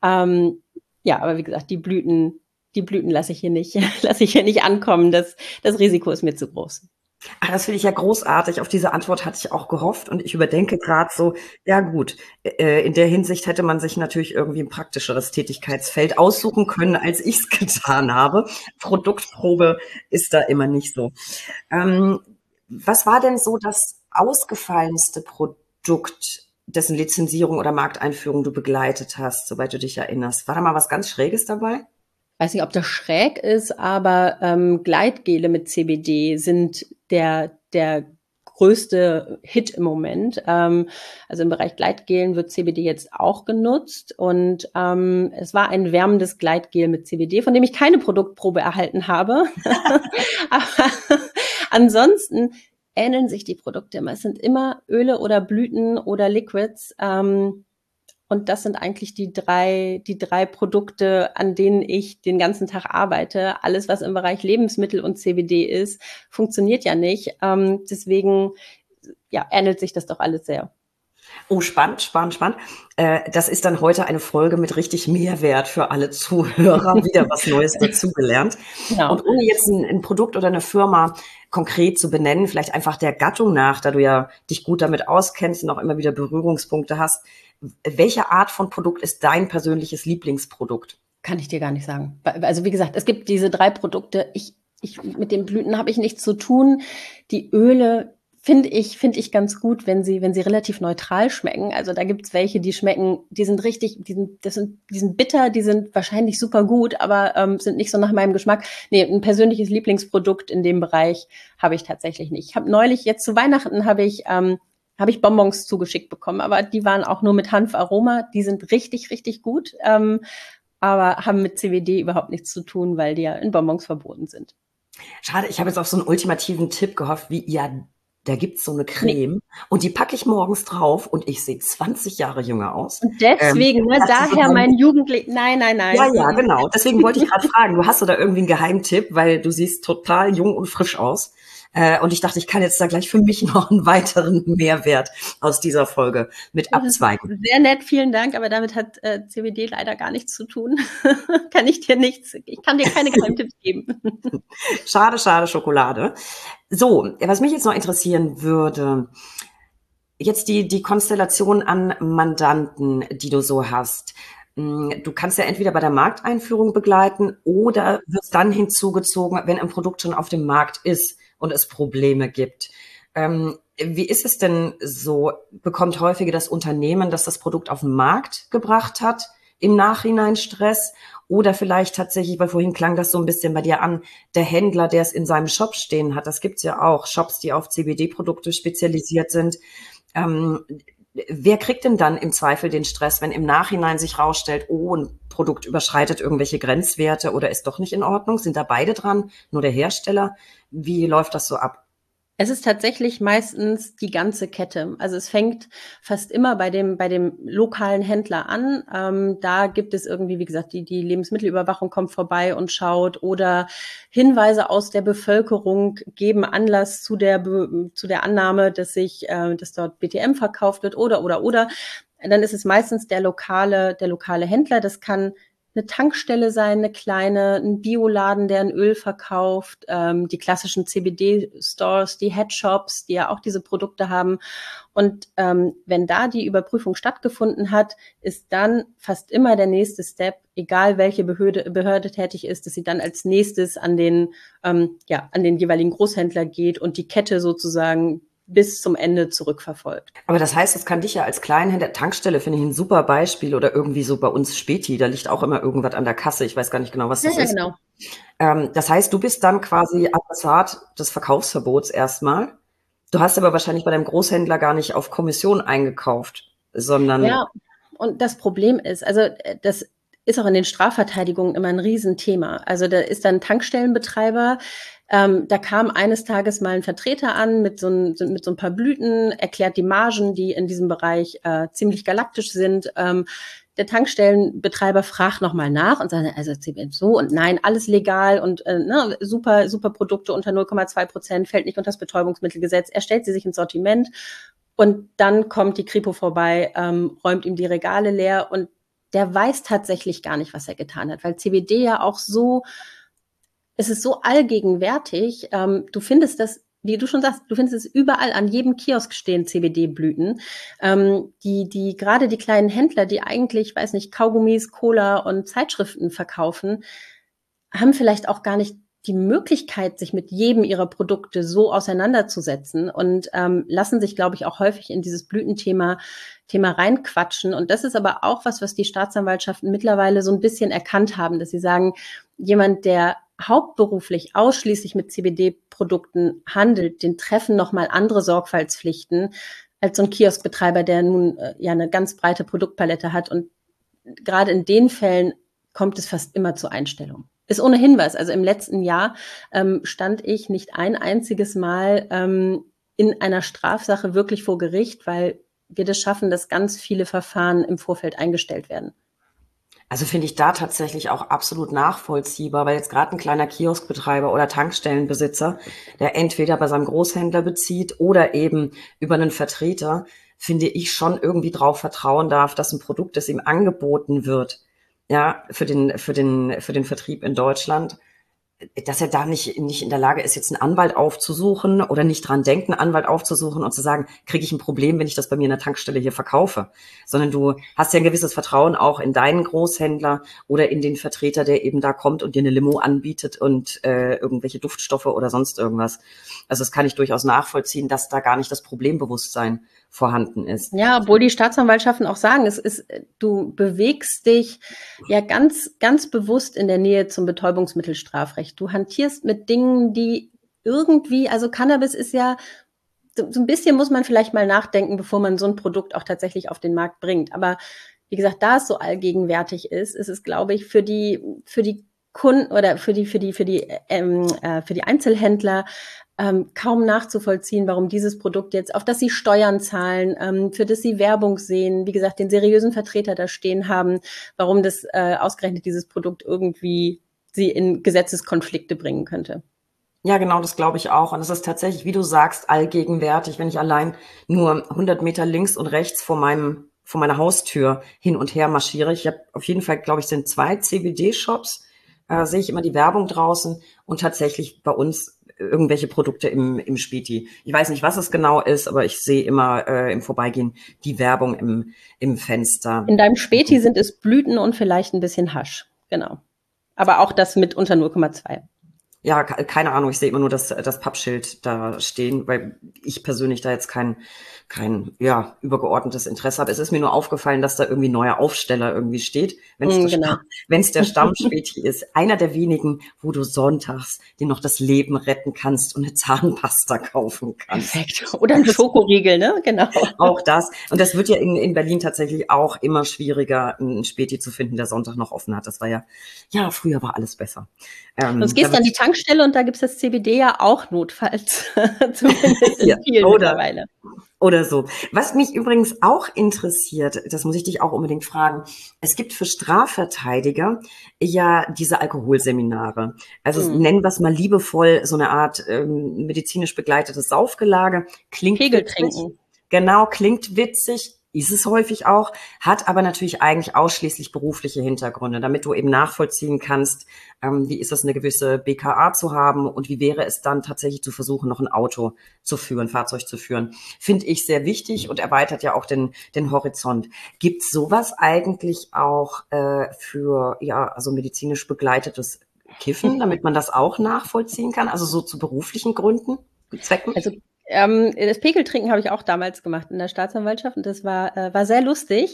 Ja, aber wie gesagt, die Blüten lasse ich hier nicht ankommen. Das Risiko ist mir zu groß. Ach, das finde ich ja großartig. Auf diese Antwort hatte ich auch gehofft und ich überdenke gerade so, ja gut, in der Hinsicht hätte man sich natürlich irgendwie ein praktischeres Tätigkeitsfeld aussuchen können, als ich es getan habe. Produktprobe ist da immer nicht so. Was war denn so das ausgefallenste Produkt, dessen Lizenzierung oder Markteinführung du begleitet hast, soweit du dich erinnerst? War da mal was ganz Schräges dabei? Weiß nicht, ob das schräg ist, aber Gleitgele mit CBD sind der größte Hit im Moment. Also im Bereich Gleitgelen wird CBD jetzt auch genutzt und es war ein wärmendes Gleitgel mit CBD, von dem ich keine Produktprobe erhalten habe. Aber ansonsten ähneln sich die Produkte immer. Es sind immer Öle oder Blüten oder Liquids. Und das sind eigentlich die drei Produkte, an denen ich den ganzen Tag arbeite. Alles, was im Bereich Lebensmittel und CBD ist, funktioniert ja nicht. Deswegen ja, ähnelt sich das doch alles sehr. Oh, spannend, spannend, spannend. Das ist dann heute eine Folge mit richtig Mehrwert für alle Zuhörer. Wieder was Neues dazugelernt. Genau. Und ohne jetzt ein Produkt oder eine Firma konkret zu benennen, vielleicht einfach der Gattung nach, da du ja dich gut damit auskennst und auch immer wieder Berührungspunkte hast. Welche Art von Produkt ist dein persönliches Lieblingsprodukt? Kann ich dir gar nicht sagen. Also wie gesagt, es gibt diese 3 Produkte. Mit den Blüten habe ich nichts zu tun. Die Öle finde ich ganz gut, wenn sie relativ neutral schmecken. Also da gibt's welche, die schmecken, die sind bitter, die sind wahrscheinlich super gut, aber sind nicht so nach meinem Geschmack. Nee, ein persönliches Lieblingsprodukt in dem Bereich habe ich tatsächlich nicht. Ich habe neulich, jetzt zu Weihnachten, habe ich Bonbons zugeschickt bekommen, aber die waren auch nur mit Hanfaroma. Die sind richtig, richtig gut, aber haben mit CBD überhaupt nichts zu tun, weil die ja in Bonbons verboten sind. Schade, ich habe jetzt auf so einen ultimativen Tipp gehofft, wie, ja, da gibt's so eine Creme und die packe ich morgens drauf und ich sehe 20 Jahre jünger aus. Und deswegen, daher mein Jugendlich... Nein. Ja, genau. Deswegen wollte ich gerade fragen, du hast da irgendwie einen Geheimtipp, weil du siehst total jung und frisch aus. Und ich dachte, ich kann jetzt da gleich für mich noch einen weiteren Mehrwert aus dieser Folge mit abzweigen. Sehr nett, vielen Dank, aber damit hat CBD leider gar nichts zu tun. Ich kann dir keine Geheimtipps geben. Schade, schade Schokolade. So, was mich jetzt noch interessieren würde, jetzt die Konstellation an Mandanten, die du so hast. Du kannst ja entweder bei der Markteinführung begleiten oder wirst dann hinzugezogen, wenn ein Produkt schon auf dem Markt ist und es Probleme gibt. Wie ist es denn so? Bekommt häufiger das Unternehmen, das das Produkt auf den Markt gebracht hat, im Nachhinein Stress? Oder vielleicht tatsächlich, weil vorhin klang das so ein bisschen bei dir an, der Händler, der es in seinem Shop stehen hat. Das gibt's ja auch, Shops, die auf CBD-Produkte spezialisiert sind. Wer kriegt denn dann im Zweifel den Stress, wenn im Nachhinein sich rausstellt, oh, ein Produkt überschreitet irgendwelche Grenzwerte oder ist doch nicht in Ordnung? Sind da beide dran? Nur der Hersteller? Wie läuft das so ab? Es ist tatsächlich meistens die ganze Kette. Also es fängt fast immer bei dem lokalen Händler an. Da gibt es irgendwie, wie gesagt, die Lebensmittelüberwachung kommt vorbei und schaut oder Hinweise aus der Bevölkerung geben Anlass zu der Annahme, dass dort BTM verkauft wird oder. Dann ist es meistens der lokale Händler. Das kann eine Tankstelle sein, eine kleine, ein Bioladen, der ein Öl verkauft, die klassischen CBD-Stores, die Headshops, die ja auch diese Produkte haben. Und wenn da die Überprüfung stattgefunden hat, ist dann fast immer der nächste Step, egal welche Behörde tätig ist, dass sie dann als nächstes an den jeweiligen Großhändler geht und die Kette sozusagen bis zum Ende zurückverfolgt. Aber das heißt, das kann dich ja als Kleinhändler, Tankstelle finde ich ein super Beispiel oder irgendwie so bei uns Späti, da liegt auch immer irgendwas an der Kasse. Ich weiß gar nicht genau, was das ist. Genau. Das heißt, du bist dann quasi Adressat des Verkaufsverbots erstmal. Du hast aber wahrscheinlich bei deinem Großhändler gar nicht auf Kommission eingekauft, sondern... Ja, und das Problem ist, also das ist auch in den Strafverteidigungen immer ein Riesenthema. Also da ist dann ein Tankstellenbetreiber, da kam eines Tages mal ein Vertreter an mit so ein paar Blüten, erklärt die Margen, die in diesem Bereich ziemlich galaktisch sind. Der Tankstellenbetreiber fragt nochmal nach und sagt, also so und nein, alles legal und super Produkte unter 0,2%, fällt nicht unter das Betäubungsmittelgesetz. Er stellt sie sich ins Sortiment und dann kommt die Kripo vorbei, räumt ihm die Regale leer und der weiß tatsächlich gar nicht, was er getan hat, weil CBD ja auch so, es ist so allgegenwärtig. Du findest das, wie du schon sagst, du findest es überall, an jedem Kiosk stehen CBD-Blüten. Die gerade die kleinen Händler, die eigentlich, weiß nicht, Kaugummis, Cola und Zeitschriften verkaufen, haben vielleicht auch gar nicht die Möglichkeit, sich mit jedem ihrer Produkte so auseinanderzusetzen und lassen sich, glaube ich, auch häufig in dieses Blütenthema reinquatschen. Und das ist aber auch was die Staatsanwaltschaften mittlerweile so ein bisschen erkannt haben, dass sie sagen, jemand, der hauptberuflich ausschließlich mit CBD-Produkten handelt, den treffen nochmal andere Sorgfaltspflichten als so ein Kioskbetreiber, der nun eine ganz breite Produktpalette hat. Und gerade in den Fällen kommt es fast immer zur Einstellung. Ist ohne Hinweis. Also im letzten Jahr stand ich nicht ein einziges Mal in einer Strafsache wirklich vor Gericht, weil wir das schaffen, dass ganz viele Verfahren im Vorfeld eingestellt werden. Also finde ich da tatsächlich auch absolut nachvollziehbar, weil jetzt gerade ein kleiner Kioskbetreiber oder Tankstellenbesitzer, der entweder bei seinem Großhändler bezieht oder eben über einen Vertreter, finde ich schon irgendwie drauf vertrauen darf, dass ein Produkt, das ihm angeboten wird, ja, für den Vertrieb in Deutschland, dass er da nicht in der Lage ist, jetzt einen Anwalt aufzusuchen oder nicht dran denkt, einen Anwalt aufzusuchen und zu sagen, kriege ich ein Problem, wenn ich das bei mir in der Tankstelle hier verkaufe. Sondern du hast ja ein gewisses Vertrauen auch in deinen Großhändler oder in den Vertreter, der eben da kommt und dir eine Limo anbietet und irgendwelche Duftstoffe oder sonst irgendwas. Also das kann ich durchaus nachvollziehen, dass da gar nicht das Problembewusstsein vorhanden ist. Ja, obwohl die Staatsanwaltschaften auch sagen, du bewegst dich ja ganz, ganz bewusst in der Nähe zum Betäubungsmittelstrafrecht. Du hantierst mit Dingen, die irgendwie, also Cannabis ist ja, so ein bisschen muss man vielleicht mal nachdenken, bevor man so ein Produkt auch tatsächlich auf den Markt bringt. Aber wie gesagt, da es so allgegenwärtig ist es, glaube ich, für die Kunden oder für die Einzelhändler kaum nachzuvollziehen, warum dieses Produkt jetzt, auf das sie Steuern zahlen, für das sie Werbung sehen, wie gesagt, den seriösen Vertreter da stehen haben, warum das ausgerechnet dieses Produkt irgendwie sie in Gesetzeskonflikte bringen könnte. Ja, genau, das glaube ich auch. Und es ist tatsächlich, wie du sagst, allgegenwärtig, wenn ich allein nur 100 Meter links und rechts vor meiner Haustür hin und her marschiere. Ich habe auf jeden Fall, glaube ich, sind 2 CBD-Shops, sehe ich immer die Werbung draußen und tatsächlich bei uns irgendwelche Produkte im Späti. Ich weiß nicht, was es genau ist, aber ich sehe immer im Vorbeigehen die Werbung im Fenster. In deinem Späti sind es Blüten und vielleicht ein bisschen Hasch, genau. Aber auch das mit unter 0,2. Ja, keine Ahnung, ich sehe immer nur das Pappschild da stehen, weil ich persönlich da jetzt kein übergeordnetes Interesse habe. Es ist mir nur aufgefallen, dass da irgendwie ein neuer Aufsteller irgendwie steht, wenn es der Stammspäti ist. Einer der wenigen, wo du sonntags dir noch das Leben retten kannst und eine Zahnpasta kaufen kannst. Perfekt. Oder ein Schokoriegel, ne? Genau. Auch das. Und das wird ja in Berlin tatsächlich auch immer schwieriger, einen Späti zu finden, der Sonntag noch offen hat. Das war ja, früher war alles besser. Sonst gehst du an die Tankstelle und da gibt's das CBD ja auch notfalls. Zumindest in vielen mittlerweile. Oder so. Was mich übrigens auch interessiert, das muss ich dich auch unbedingt fragen, es gibt für Strafverteidiger ja diese Alkoholseminare. Also nennen wir es mal liebevoll so eine Art medizinisch begleitetes Saufgelage. Klingt Pegel witzig. trinken. Genau, klingt witzig, ist es häufig auch, hat aber natürlich eigentlich ausschließlich berufliche Hintergründe, damit du eben nachvollziehen kannst, wie ist es, eine gewisse BKA zu haben und wie wäre es dann tatsächlich zu versuchen, noch ein Auto zu führen, Fahrzeug zu führen. Finde ich sehr wichtig und erweitert ja auch den Horizont. Gibt es sowas eigentlich auch für also medizinisch begleitetes Kiffen, damit man das auch nachvollziehen kann, also so zu beruflichen Gründen, Zwecken? Also das Pegeltrinken habe ich auch damals gemacht in der Staatsanwaltschaft und das war sehr lustig.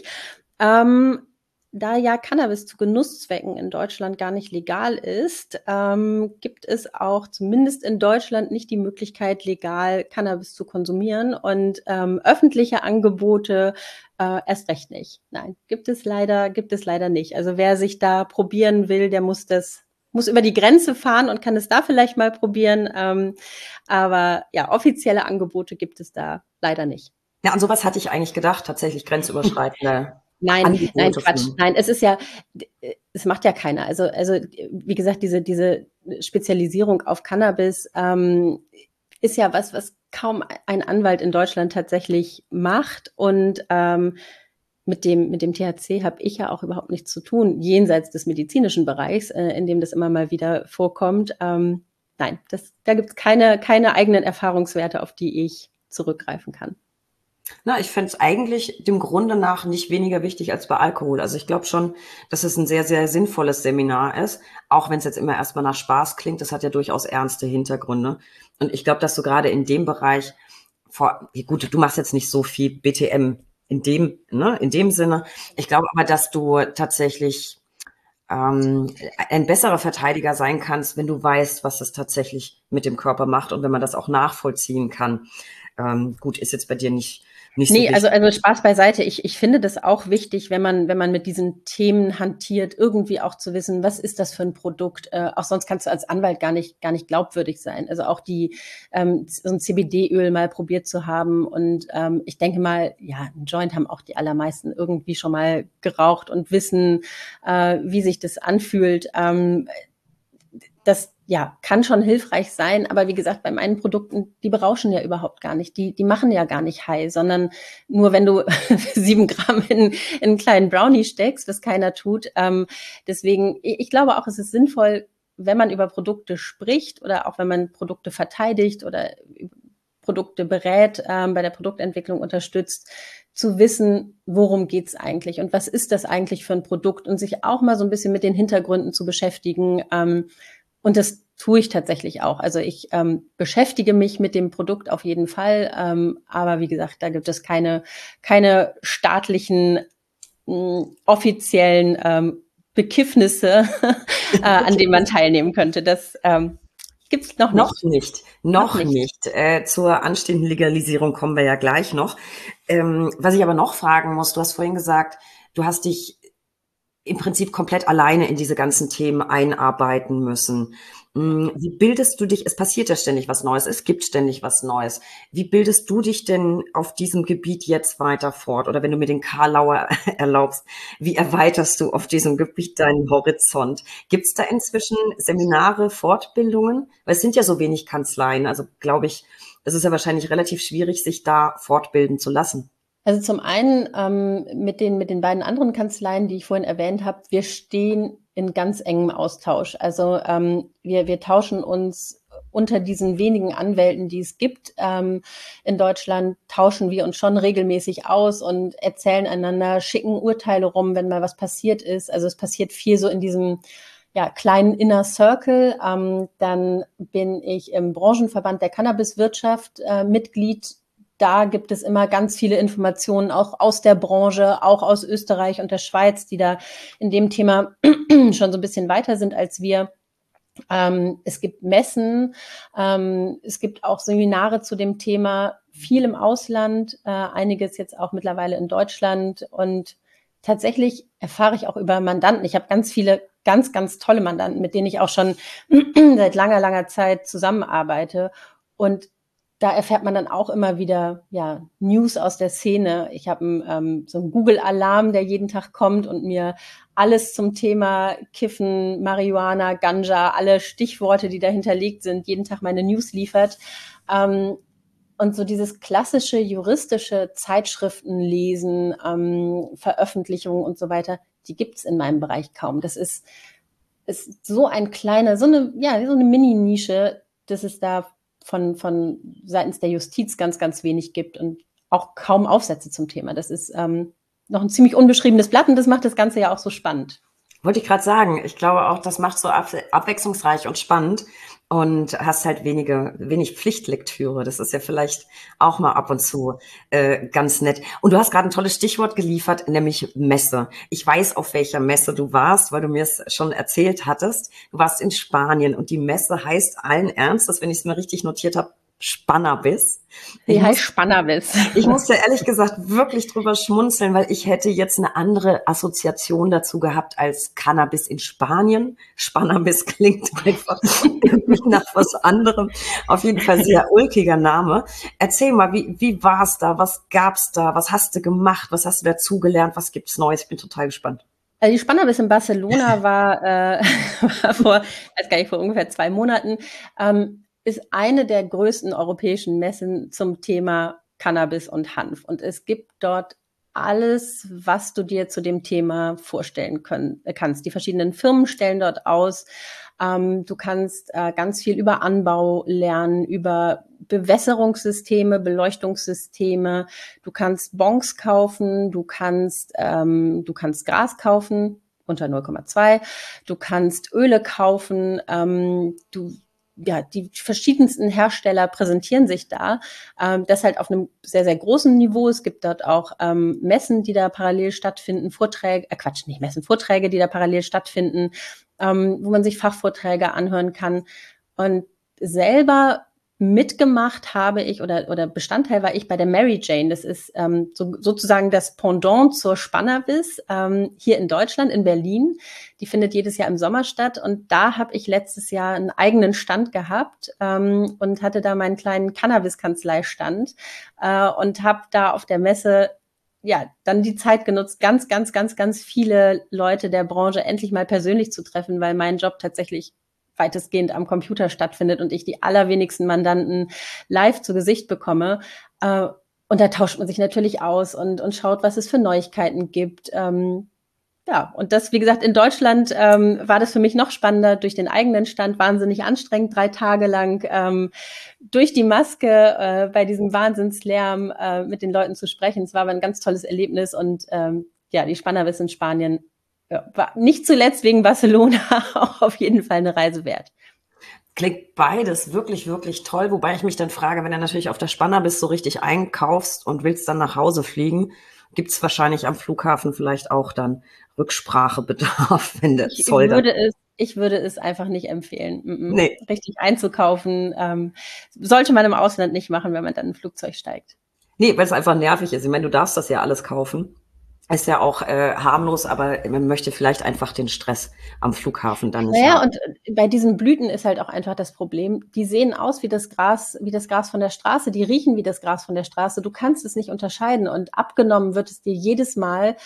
Da ja Cannabis zu Genusszwecken in Deutschland gar nicht legal ist, gibt es auch zumindest in Deutschland nicht die Möglichkeit, legal Cannabis zu konsumieren und öffentliche Angebote erst recht nicht. Nein, gibt es leider nicht. Also wer sich da probieren will, der muss über die Grenze fahren und kann es da vielleicht mal probieren. Aber ja, offizielle Angebote gibt es da leider nicht. Ja, an sowas hatte ich eigentlich gedacht, tatsächlich grenzüberschreitende Nein, Angebote. Quatsch. Nein, es macht ja keiner. Also wie gesagt, diese Spezialisierung auf Cannabis ist ja was kaum ein Anwalt in Deutschland tatsächlich macht. Und mit dem THC habe ich ja auch überhaupt nichts zu tun, jenseits des medizinischen Bereichs, in dem das immer mal wieder vorkommt. Nein, da gibt es keine eigenen Erfahrungswerte, auf die ich zurückgreifen kann. Na, ich fände es eigentlich dem Grunde nach nicht weniger wichtig als bei Alkohol. Also ich glaube schon, dass es ein sehr, sehr sinnvolles Seminar ist, auch wenn es jetzt immer erstmal nach Spaß klingt. Das hat ja durchaus ernste Hintergründe. Und ich glaube, dass du gerade in dem Bereich, gut, du machst jetzt nicht so viel BTM in dem Sinne. Ich glaube aber, dass du tatsächlich ein besserer Verteidiger sein kannst, wenn du weißt, was es tatsächlich mit dem Körper macht und wenn man das auch nachvollziehen kann. Gut, ist jetzt bei dir nicht so Nee, wichtig. also Spaß beiseite. Ich finde das auch wichtig, wenn man mit diesen Themen hantiert, irgendwie auch zu wissen, was ist das für ein Produkt? Auch sonst kannst du als Anwalt gar nicht glaubwürdig sein. Also auch so ein CBD-Öl mal probiert zu haben. Und ich denke mal, ja, ein Joint haben auch die allermeisten irgendwie schon mal geraucht und wissen, wie sich das anfühlt. Das ja, kann schon hilfreich sein, aber wie gesagt, bei meinen Produkten, die berauschen ja überhaupt gar nicht, die machen ja gar nicht high, sondern nur wenn du 7 Gramm in einen kleinen Brownie steckst, was keiner tut. Deswegen, ich glaube auch, es ist sinnvoll, wenn man über Produkte spricht oder auch wenn man Produkte verteidigt oder Produkte berät, bei der Produktentwicklung unterstützt, zu wissen, worum geht's eigentlich und was ist das eigentlich für ein Produkt und sich auch mal so ein bisschen mit den Hintergründen zu beschäftigen. Und das tue ich tatsächlich auch. Also ich beschäftige mich mit dem Produkt auf jeden Fall. Aber wie gesagt, da gibt es keine staatlichen, offiziellen Bekiffnisse, an denen man teilnehmen könnte. Das gibt's noch nicht. Noch nicht. Zur anstehenden Legalisierung kommen wir ja gleich noch. Was ich aber noch fragen muss, du hast vorhin gesagt, du hast dich im Prinzip komplett alleine in diese ganzen Themen einarbeiten müssen. Wie bildest du dich? Es passiert ja ständig was Neues, es gibt ständig was Neues. Wie bildest du dich denn auf diesem Gebiet jetzt weiter fort? Oder wenn du mir den Karlauer erlaubst, wie erweiterst du auf diesem Gebiet deinen Horizont? Gibt es da inzwischen Seminare, Fortbildungen? Weil es sind ja so wenig Kanzleien. Also glaube ich, es ist ja wahrscheinlich relativ schwierig, sich da fortbilden zu lassen. Also zum einen mit den beiden anderen Kanzleien, die ich vorhin erwähnt habe, wir stehen in ganz engem Austausch. Also wir tauschen uns unter diesen wenigen Anwälten, die es gibt in Deutschland, tauschen wir uns schon regelmäßig aus und erzählen einander, schicken Urteile rum, wenn mal was passiert ist. Also es passiert viel so in diesem kleinen Inner Circle. Dann bin ich im Branchenverband der Cannabiswirtschaft Mitglied. Da gibt es immer ganz viele Informationen, auch aus der Branche, auch aus Österreich und der Schweiz, die da in dem Thema schon so ein bisschen weiter sind als wir. Es gibt Messen, es gibt auch Seminare zu dem Thema, viel im Ausland, einiges jetzt auch mittlerweile in Deutschland. Und tatsächlich erfahre ich auch über Mandanten. Ich habe ganz viele ganz, ganz tolle Mandanten, mit denen ich auch schon seit langer, langer Zeit zusammenarbeite. Und da erfährt man dann auch immer wieder News aus der Szene. Ich habe so einen Google-Alarm, der jeden Tag kommt und mir alles zum Thema Kiffen, Marihuana, Ganja, alle Stichworte, die dahinter liegt sind, jeden Tag meine News liefert. Und so dieses klassische juristische Zeitschriften lesen, Veröffentlichungen und so weiter, die gibt's in meinem Bereich kaum. Das ist so ein kleiner, so eine Mini-Nische, dass es da von seitens der Justiz ganz, ganz wenig gibt und auch kaum Aufsätze zum Thema. Das ist noch ein ziemlich unbeschriebenes Blatt und das macht das Ganze ja auch so spannend. Wollte ich gerade sagen, ich glaube auch, das macht so abwechslungsreich und spannend und hast halt wenig Pflichtlektüre. Das ist ja vielleicht auch mal ab und zu ganz nett. Und du hast gerade ein tolles Stichwort geliefert, nämlich Messe. Ich weiß, auf welcher Messe du warst, weil du mir es schon erzählt hattest. Du warst in Spanien und die Messe heißt allen Ernstes, wenn ich es mir richtig notiert habe, Spannabis. Die heißt Spannabis. Ich musste ehrlich gesagt wirklich drüber schmunzeln, weil ich hätte jetzt eine andere Assoziation dazu gehabt als Cannabis in Spanien. Spannabis klingt einfach nach was anderem. Auf jeden Fall sehr ulkiger Name. Erzähl mal, wie war es da? Was gab's da? Was hast du gemacht? Was hast du dazugelernt? Was gibt's Neues? Ich bin total gespannt. Also die Spannabis in Barcelona war vor ungefähr 2 Monaten. Ist eine der größten europäischen Messen zum Thema Cannabis und Hanf. Und es gibt dort alles, was du dir zu dem Thema vorstellen kannst. Die verschiedenen Firmen stellen dort aus. Du kannst ganz viel über Anbau lernen, über Bewässerungssysteme, Beleuchtungssysteme. Du kannst Bons kaufen, du kannst Gras kaufen unter 0,2. Du kannst Öle kaufen. Die verschiedensten Hersteller präsentieren sich da. Das halt auf einem sehr, sehr großen Niveau. Es gibt dort auch Messen, die da parallel stattfinden, Vorträge, die da parallel stattfinden, wo man sich Fachvorträge anhören kann. Und selber mitgemacht habe ich oder Bestandteil war ich bei der Mary Jane. Das ist sozusagen das Pendant zur Spannabis hier in Deutschland, in Berlin. Die findet jedes Jahr im Sommer statt. Und da habe ich letztes Jahr einen eigenen Stand gehabt und hatte da meinen kleinen Cannabis-Kanzleistand und habe da auf der Messe dann die Zeit genutzt, ganz, ganz, ganz, ganz viele Leute der Branche endlich mal persönlich zu treffen, weil mein Job tatsächlich weitestgehend am Computer stattfindet und ich die allerwenigsten Mandanten live zu Gesicht bekomme. Und da tauscht man sich natürlich aus und schaut, was es für Neuigkeiten gibt. Und das, wie gesagt, in Deutschland war das für mich noch spannender durch den eigenen Stand, wahnsinnig anstrengend, 3 Tage lang durch die Maske bei diesem Wahnsinnslärm mit den Leuten zu sprechen. Es war aber ein ganz tolles Erlebnis und die Spannabis in Spanien war nicht zuletzt wegen Barcelona auch auf jeden Fall eine Reise wert. Klingt beides wirklich, wirklich toll. Wobei ich mich dann frage, wenn du natürlich auf der Spannabis so richtig einkaufst und willst dann nach Hause fliegen, gibt es wahrscheinlich am Flughafen vielleicht auch dann Rücksprachebedarf, wenn der Zoll dann... Ich würde es einfach nicht empfehlen. Nee. Richtig einzukaufen sollte man im Ausland nicht machen, wenn man dann in ein Flugzeug steigt. Nee, weil es einfach nervig ist. Ich meine, du darfst das ja alles kaufen. Ist ja auch harmlos, aber man möchte vielleicht einfach den Stress am Flughafen dann nicht haben. Und bei diesen Blüten ist halt auch einfach das Problem, die sehen aus wie das Gras von der Straße, die riechen wie das Gras von der Straße. Du kannst es nicht unterscheiden und abgenommen wird es dir jedes Mal.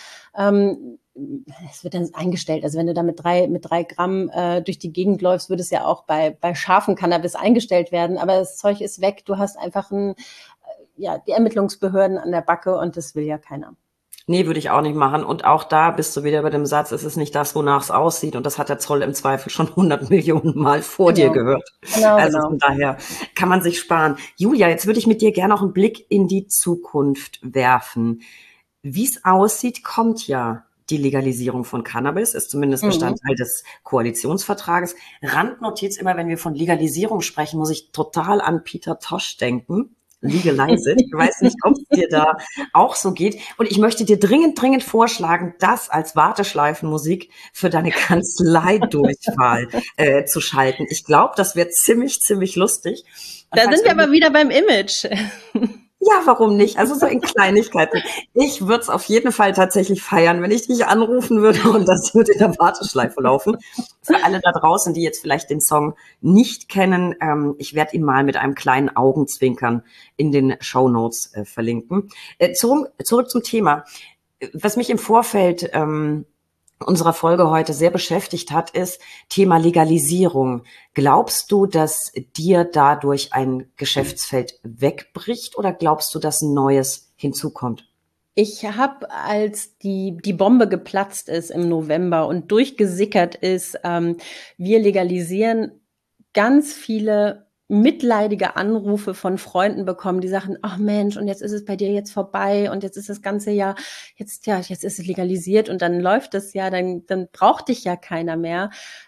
Es wird dann eingestellt. Also wenn du da mit 3 Gramm durch die Gegend läufst, würde es ja auch bei scharfen Cannabis eingestellt werden. Aber das Zeug ist weg. Du hast einfach die Ermittlungsbehörden an der Backe und das will ja keiner. Nee, würde ich auch nicht machen. Und auch da bist du wieder bei dem Satz, es ist nicht das, wonach es aussieht. Und das hat der Zoll im Zweifel schon 100 Millionen Mal vor dir gehört. Also von daher kann man sich sparen. Julia, jetzt würde ich mit dir gerne auch einen Blick in die Zukunft werfen. Wie es aussieht, kommt ja die Legalisierung von Cannabis, ist zumindest Bestandteil des Koalitionsvertrages. Randnotiz, immer wenn wir von Legalisierung sprechen, muss ich total an Peter Tosh denken. Legalize it. Ich weiß nicht, ob es dir da auch so geht. Und ich möchte dir dringend vorschlagen, das als Warteschleifenmusik für deine Kanzleidurchwahl zu schalten. Ich glaube, das wird ziemlich lustig. Und da sind wir aber wieder beim Image. Ja, warum nicht? Also so in Kleinigkeiten. Ich würde es auf jeden Fall tatsächlich feiern, wenn ich dich anrufen würde und das würde in der Warteschleife laufen. Für alle da draußen, die jetzt vielleicht den Song nicht kennen, ich werde ihn mal mit einem kleinen Augenzwinkern in den Shownotes verlinken. Zurück zum Thema. Was mich im Vorfeld unserer Folge heute sehr beschäftigt hat, ist Thema Legalisierung. Glaubst du, dass dir dadurch ein Geschäftsfeld wegbricht oder glaubst du, dass ein neues hinzukommt? Ich habe, als die Bombe geplatzt ist im November und durchgesickert ist, wir legalisieren, ganz viele mitleidige Anrufe von Freunden bekommen, die sagen, ach Mensch, und jetzt ist es bei dir jetzt vorbei und jetzt ist das ganze Jahr, jetzt ist es legalisiert und dann läuft das ja, dann braucht dich ja keiner mehr.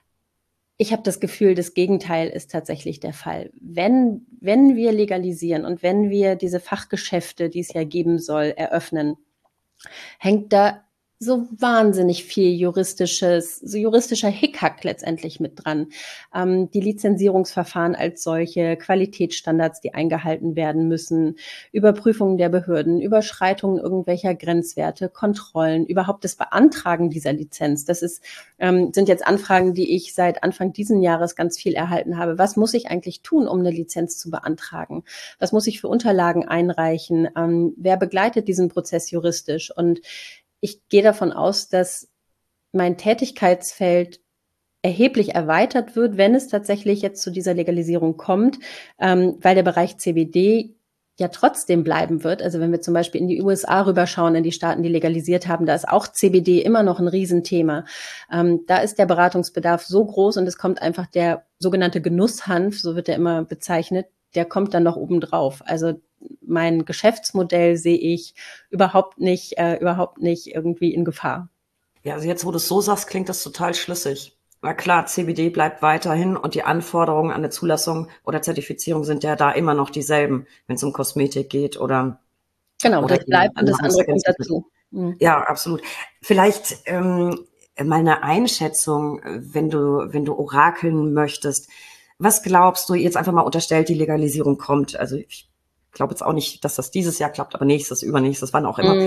Ich habe das Gefühl, das Gegenteil ist tatsächlich der Fall. Wenn wir legalisieren und wenn wir diese Fachgeschäfte, die es ja geben soll, eröffnen, hängt da so wahnsinnig viel juristischer Hickhack letztendlich mit dran. Die Lizenzierungsverfahren als solche, Qualitätsstandards, die eingehalten werden müssen, Überprüfungen der Behörden, Überschreitungen irgendwelcher Grenzwerte, Kontrollen, überhaupt das Beantragen dieser Lizenz. Das sind jetzt Anfragen, die ich seit Anfang diesen Jahres ganz viel erhalten habe. Was muss ich eigentlich tun, um eine Lizenz zu beantragen? Was muss ich für Unterlagen einreichen? Wer begleitet diesen Prozess juristisch? Und ich gehe davon aus, dass mein Tätigkeitsfeld erheblich erweitert wird, wenn es tatsächlich jetzt zu dieser Legalisierung kommt, weil der Bereich CBD ja trotzdem bleiben wird. Also wenn wir zum Beispiel in die USA rüberschauen, in die Staaten, die legalisiert haben, da ist auch CBD immer noch ein Riesenthema. Da ist der Beratungsbedarf so groß und es kommt einfach der sogenannte Genusshanf, so wird er immer bezeichnet, der kommt dann noch obendrauf. Also mein Geschäftsmodell sehe ich überhaupt nicht irgendwie in Gefahr. Ja, also jetzt, wo du es so sagst, klingt das total schlüssig. Na klar, CBD bleibt weiterhin und die Anforderungen an eine Zulassung oder Zertifizierung sind ja da immer noch dieselben, wenn es um Kosmetik geht Genau, oder das bleibt und das andere kommt Nahrungsergänzungsmittel. dazu. Mhm. Ja, absolut. Vielleicht mal eine Einschätzung, wenn du orakeln möchtest. Was glaubst du, jetzt einfach mal unterstellt, die Legalisierung kommt? Also ich glaube jetzt auch nicht, dass das dieses Jahr klappt, aber nächstes, übernächstes, wann auch immer. Mhm.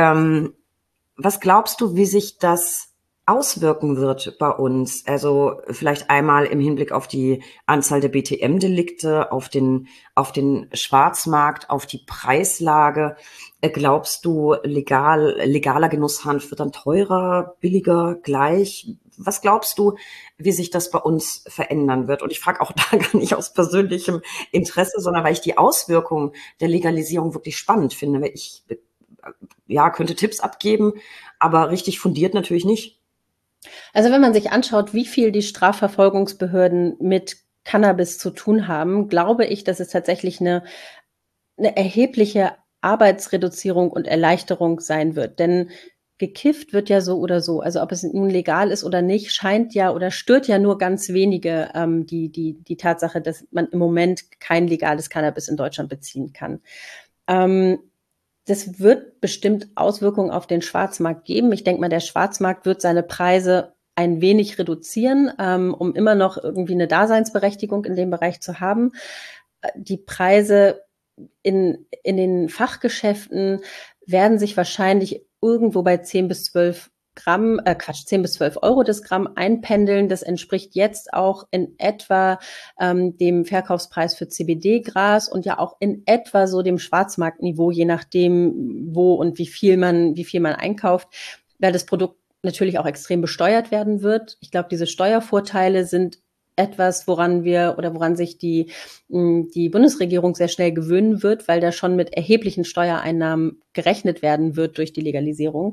Was glaubst du, wie sich das auswirken wird bei uns? Also vielleicht einmal im Hinblick auf die Anzahl der BTM-Delikte, auf den Schwarzmarkt, auf die Preislage. Glaubst du, legaler Genusshanf wird dann teurer, billiger, gleich? Was glaubst du, wie sich das bei uns verändern wird? Und ich frage auch da gar nicht aus persönlichem Interesse, sondern weil ich die Auswirkungen der Legalisierung wirklich spannend finde. Ich könnte Tipps abgeben, aber richtig fundiert natürlich nicht. Also wenn man sich anschaut, wie viel die Strafverfolgungsbehörden mit Cannabis zu tun haben, glaube ich, dass es tatsächlich eine erhebliche Arbeitsreduzierung und Erleichterung sein wird. Denn gekifft wird ja so oder so. Also ob es nun legal ist oder nicht, scheint ja oder stört ja nur ganz wenige die Tatsache, dass man im Moment kein legales Cannabis in Deutschland beziehen kann. Das wird bestimmt Auswirkungen auf den Schwarzmarkt geben. Ich denke mal, der Schwarzmarkt wird seine Preise ein wenig reduzieren, um immer noch irgendwie eine Daseinsberechtigung in dem Bereich zu haben. Die Preise in den Fachgeschäften werden sich wahrscheinlich irgendwo bei 10 bis 12 Gramm, 10 bis 12 Euro das Gramm einpendeln. Das entspricht jetzt auch in etwa dem Verkaufspreis für CBD-Gras und ja auch in etwa so dem Schwarzmarktniveau, je nachdem, wo und wie viel man einkauft, weil das Produkt natürlich auch extrem besteuert werden wird. Ich glaube, diese Steuervorteile sind etwas, woran sich die Bundesregierung sehr schnell gewöhnen wird, weil da schon mit erheblichen Steuereinnahmen gerechnet werden wird durch die Legalisierung.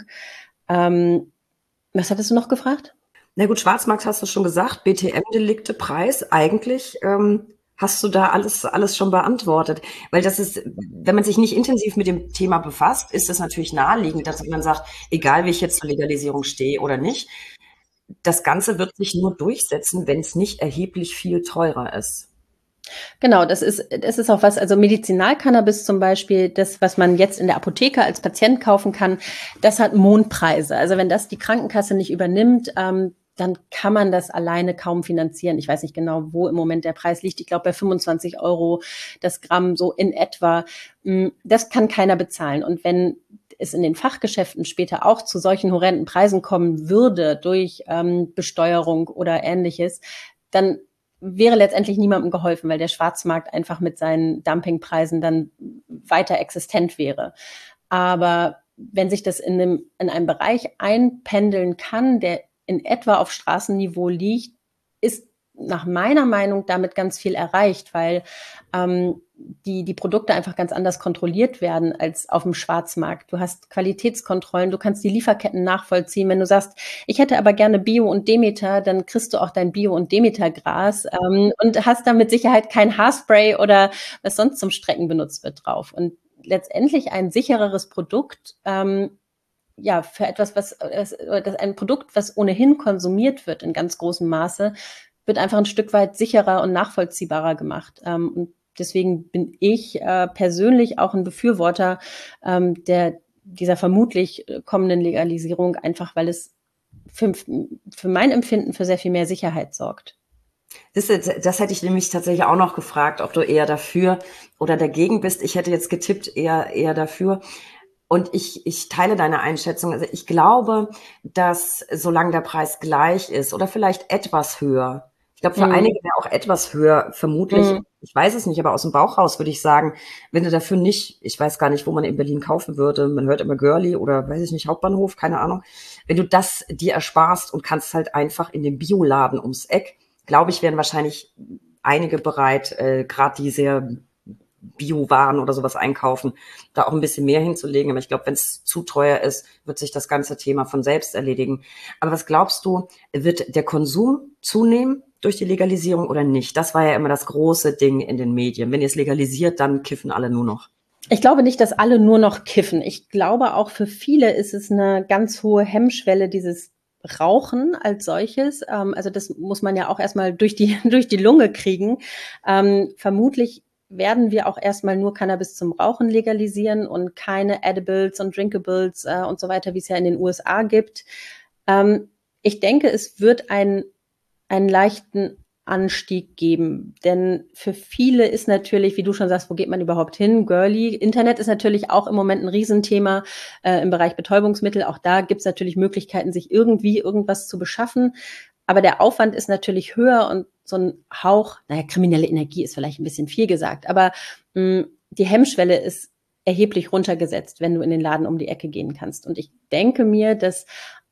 Was hattest du noch gefragt? Na gut, Schwarzmarkt hast du schon gesagt, BTM-Delikte, Preis, eigentlich hast du da alles schon beantwortet. Weil das ist, wenn man sich nicht intensiv mit dem Thema befasst, ist es natürlich naheliegend, dass man sagt, egal wie ich jetzt zur Legalisierung stehe oder nicht, das Ganze wird sich nur durchsetzen, wenn es nicht erheblich viel teurer ist. Genau, das ist auch was, also Medizinalcannabis zum Beispiel, das, was man jetzt in der Apotheke als Patient kaufen kann, das hat Mondpreise. Also wenn das die Krankenkasse nicht übernimmt, dann kann man das alleine kaum finanzieren. Ich weiß nicht genau, wo im Moment der Preis liegt. Ich glaube bei 25 Euro das Gramm so in etwa. Das kann keiner bezahlen. Und wenn es in den Fachgeschäften später auch zu solchen horrenden Preisen kommen würde durch Besteuerung oder Ähnliches, dann wäre letztendlich niemandem geholfen, weil der Schwarzmarkt einfach mit seinen Dumpingpreisen dann weiter existent wäre. Aber wenn sich das in einem Bereich einpendeln kann, der in etwa auf Straßenniveau liegt, ist nach meiner Meinung damit ganz viel erreicht, weil die Produkte einfach ganz anders kontrolliert werden als auf dem Schwarzmarkt. Du hast Qualitätskontrollen, du kannst die Lieferketten nachvollziehen. Wenn du sagst, ich hätte aber gerne Bio und Demeter, dann kriegst du auch dein Bio- und Demeter-Gras und hast da mit Sicherheit kein Haarspray oder was sonst zum Strecken benutzt wird drauf. Und letztendlich ein sichereres Produkt, ja, für etwas, ein Produkt, was ohnehin konsumiert wird in ganz großem Maße, wird einfach ein Stück weit sicherer und nachvollziehbarer gemacht. Und deswegen bin ich persönlich auch ein Befürworter dieser vermutlich kommenden Legalisierung, einfach weil es für mein Empfinden für sehr viel mehr Sicherheit sorgt. Das hätte ich nämlich tatsächlich auch noch gefragt, ob du eher dafür oder dagegen bist. Ich hätte jetzt getippt eher dafür. Und ich teile deine Einschätzung. Also ich glaube, dass solange der Preis gleich ist oder vielleicht etwas höher, ich glaube, für einige wäre auch etwas höher, vermutlich, ich weiß es nicht, aber aus dem Bauch raus würde ich sagen, wenn du dafür nicht, ich weiß gar nicht, wo man in Berlin kaufen würde, man hört immer Girlie oder weiß ich nicht, Hauptbahnhof, keine Ahnung, wenn du das dir ersparst und kannst halt einfach in den Bioladen ums Eck, glaube ich, wären wahrscheinlich einige bereit, gerade die sehr Bio-Waren oder sowas einkaufen, da auch ein bisschen mehr hinzulegen. Aber ich glaube, wenn es zu teuer ist, wird sich das ganze Thema von selbst erledigen. Aber was glaubst du, wird der Konsum zunehmen durch die Legalisierung oder nicht? Das war ja immer das große Ding in den Medien. Wenn ihr es legalisiert, dann kiffen alle nur noch. Ich glaube nicht, dass alle nur noch kiffen. Ich glaube, auch für viele ist es eine ganz hohe Hemmschwelle, dieses Rauchen als solches. Also das muss man ja auch erstmal durch die Lunge kriegen. Vermutlich werden wir auch erstmal nur Cannabis zum Rauchen legalisieren und keine Edibles und Drinkables und so weiter, wie es ja in den USA gibt. Ich denke, es wird einen leichten Anstieg geben. Denn für viele ist natürlich, wie du schon sagst, wo geht man überhaupt hin? Girly. Internet ist natürlich auch im Moment ein Riesenthema im Bereich Betäubungsmittel. Auch da gibt es natürlich Möglichkeiten, sich irgendwie irgendwas zu beschaffen. Aber der Aufwand ist natürlich höher und so ein Hauch, kriminelle Energie ist vielleicht ein bisschen viel gesagt, aber die Hemmschwelle ist erheblich runtergesetzt, wenn du in den Laden um die Ecke gehen kannst. Und ich denke mir, dass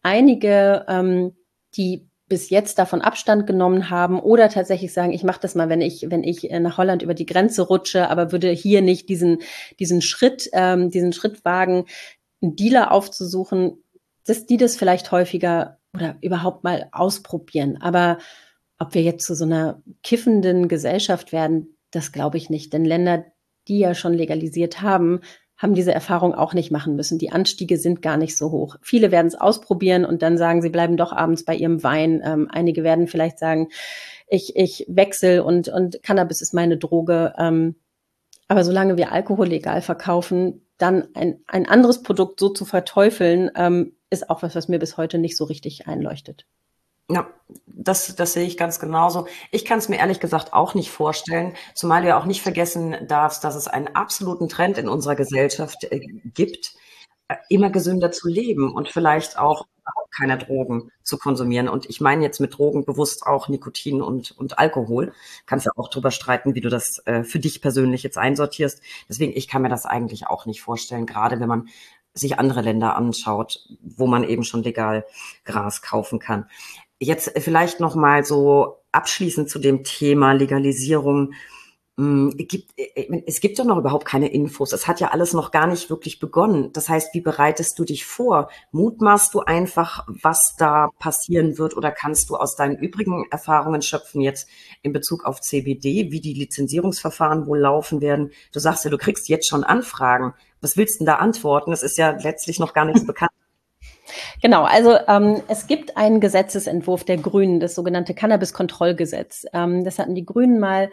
einige, die bis jetzt davon Abstand genommen haben oder tatsächlich sagen, ich mache das mal, wenn ich nach Holland über die Grenze rutsche, aber würde hier nicht diesen Schritt wagen, einen Dealer aufzusuchen, dass die das vielleicht häufiger oder überhaupt mal ausprobieren. Aber ob wir jetzt zu so einer kiffenden Gesellschaft werden, das glaube ich nicht. Denn Länder, die ja schon legalisiert haben diese Erfahrung auch nicht machen müssen. Die Anstiege sind gar nicht so hoch. Viele werden es ausprobieren und dann sagen, sie bleiben doch abends bei ihrem Wein. Einige werden vielleicht sagen, ich wechsle und Cannabis ist meine Droge. Aber solange wir Alkohol legal verkaufen, dann ein anderes Produkt so zu verteufeln, ist auch was mir bis heute nicht so richtig einleuchtet. Ja, das sehe ich ganz genauso. Ich kann es mir ehrlich gesagt auch nicht vorstellen, zumal du ja auch nicht vergessen darfst, dass es einen absoluten Trend in unserer Gesellschaft gibt, immer gesünder zu leben und vielleicht auch überhaupt keine Drogen zu konsumieren. Und ich meine jetzt mit Drogen bewusst auch Nikotin und Alkohol. Kannst ja auch drüber streiten, wie du das für dich persönlich jetzt einsortierst. Deswegen, ich kann mir das eigentlich auch nicht vorstellen, gerade wenn man sich andere Länder anschaut, wo man eben schon legal Gras kaufen kann. Jetzt vielleicht noch mal so abschließend zu dem Thema Legalisierung. Es gibt doch noch überhaupt keine Infos. Es hat ja alles noch gar nicht wirklich begonnen. Das heißt, wie bereitest du dich vor? Mutmaßt du einfach, was da passieren wird, oder kannst du aus deinen übrigen Erfahrungen schöpfen jetzt in Bezug auf CBD, wie die Lizenzierungsverfahren wohl laufen werden? Du sagst ja, du kriegst jetzt schon Anfragen. Was willst du denn da antworten? Es ist ja letztlich noch gar nicht so bekannt. Genau, also es gibt einen Gesetzesentwurf der Grünen, das sogenannte Cannabis-Kontrollgesetz. Das hatten die Grünen mal